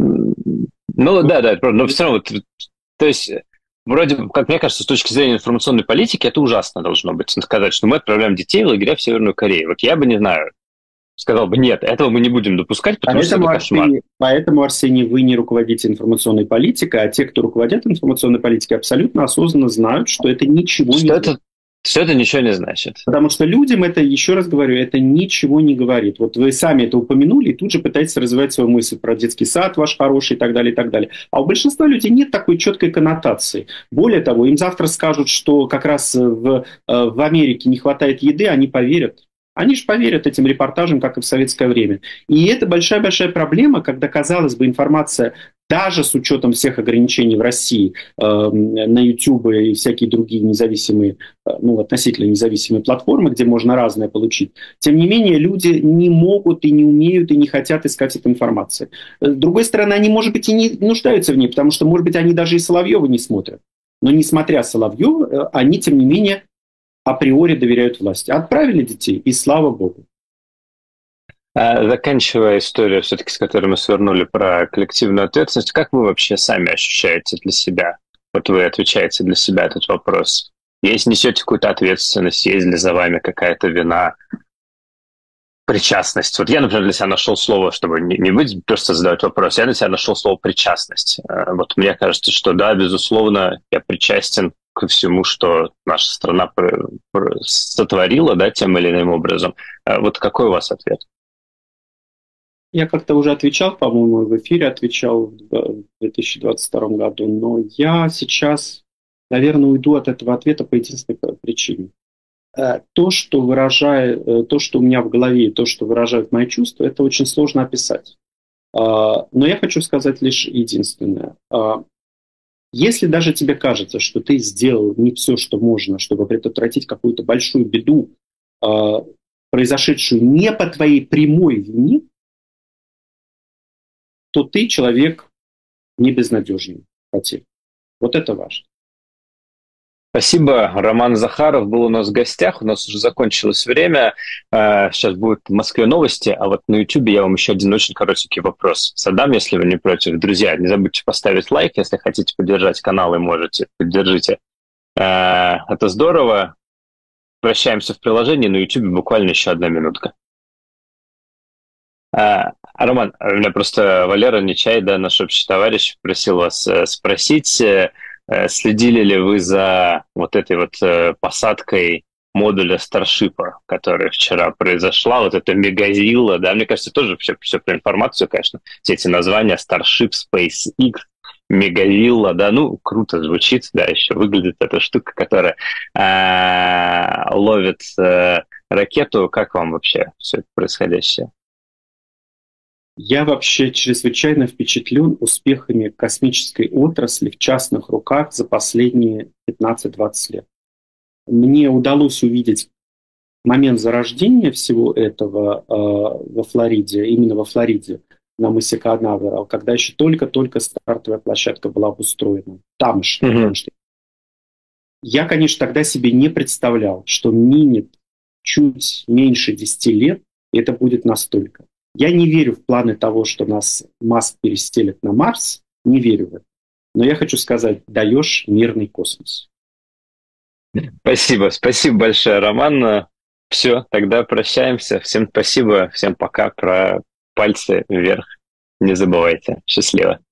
Ну да, да, но все равно, то есть... Вроде, как мне кажется, с точки зрения информационной политики, это ужасно должно быть. Сказать, что мы отправляем детей в лагеря в Северную Корею. Вот я бы, не знаю, сказал бы, нет, этого мы не будем допускать, потому поэтому, что это кошмар. Арсений, поэтому, Арсений, вы не руководите информационной политикой, а те, кто руководят информационной политикой, абсолютно осознанно знают, что это ничего что не это, значит. Что это ничего не значит. Потому что людям это, еще раз говорю, это ничего не говорит. Вот вы сами это упомянули и тут же пытаетесь развивать свою мысль про детский сад ваш хороший и так далее, и так далее. А у большинства людей нет такой четкой коннотации. Более того, им завтра скажут, что как раз в, в Америке не хватает еды, они поверят. Они же поверят этим репортажам, как и в советское время. И это большая-большая проблема, когда, казалось бы, информация, даже с учетом всех ограничений в России, э, на YouTube и всякие другие независимые, э, ну, относительно независимые платформы, где можно разное получить, тем не менее, люди не могут и не умеют и не хотят искать эту информацию. С другой стороны, они, может быть, и не нуждаются в ней, потому что, может быть, они даже и Соловьева не смотрят. Но, несмотря Соловьева, они, тем не менее, априори доверяют власти. Отправили детей, и слава богу. Заканчивая историю, все-таки, с которой мы свернули про коллективную ответственность, как вы вообще сами ощущаете для себя? Вот вы отвечаете для себя этот вопрос. Если несете какую-то ответственность, есть ли за вами какая-то вина, причастность. Вот я, например, для себя нашел слово, чтобы не, не быть просто задавать вопрос, я для себя нашел слово причастность. Вот мне кажется, что да, безусловно, я причастен ко всему, что наша страна сотворила, да, тем или иным образом. Вот какой у вас ответ? Я как-то уже отвечал, по-моему, в эфире отвечал в две тысячи двадцать втором году, но я сейчас, наверное, уйду от этого ответа по единственной причине. То, что выражает, то, что у меня в голове, то, что выражают мои чувства, это очень сложно описать. Но я хочу сказать лишь единственное. Если даже тебе кажется, что ты сделал не все, что можно, чтобы предотвратить какую-то большую беду, произошедшую не по твоей прямой вине, то ты человек не безнадежный потерь. Вот это важно. Спасибо. Роман Захаров был у нас в гостях. У нас уже закончилось время. Сейчас будут в Москве новости, а вот на YouTube я вам еще один очень коротенький вопрос задам, если вы не против. Друзья, не забудьте поставить лайк, если хотите поддержать канал и можете. Поддержите. Это здорово. Прощаемся в приложении. На YouTube буквально еще одна минутка. А, Роман, у меня просто Валера Нечай, да, наш общий товарищ, просил вас спросить, следили ли вы за вот этой вот посадкой модуля Старшипа, которая вчера произошла, вот эта мегазилла, да, мне кажется, тоже все, все про информацию, конечно, все эти названия, Starship, SpaceX, мегавилла, да, ну, круто звучит, да, еще выглядит эта штука, которая э, ловит э, ракету. Как вам вообще все это происходящее? Я вообще чрезвычайно впечатлен успехами космической отрасли в частных руках за последние пятнадцать-двадцать лет. Мне удалось увидеть момент зарождения всего этого э, во Флориде, именно во Флориде, на мысе Канаверал, когда еще только-только стартовая площадка была обустроена. Тамошняя. Mm-hmm. Я, конечно, тогда себе не представлял, что минет чуть меньше десяти лет, и это будет настолько. Я не верю в планы того, что нас Маск перестелит на Марс, не верю в это. Но я хочу сказать, даешь мирный космос. Спасибо, спасибо большое, Роман. Все, тогда прощаемся. Всем спасибо, всем пока. Про пальцы вверх не забывайте. Счастливо.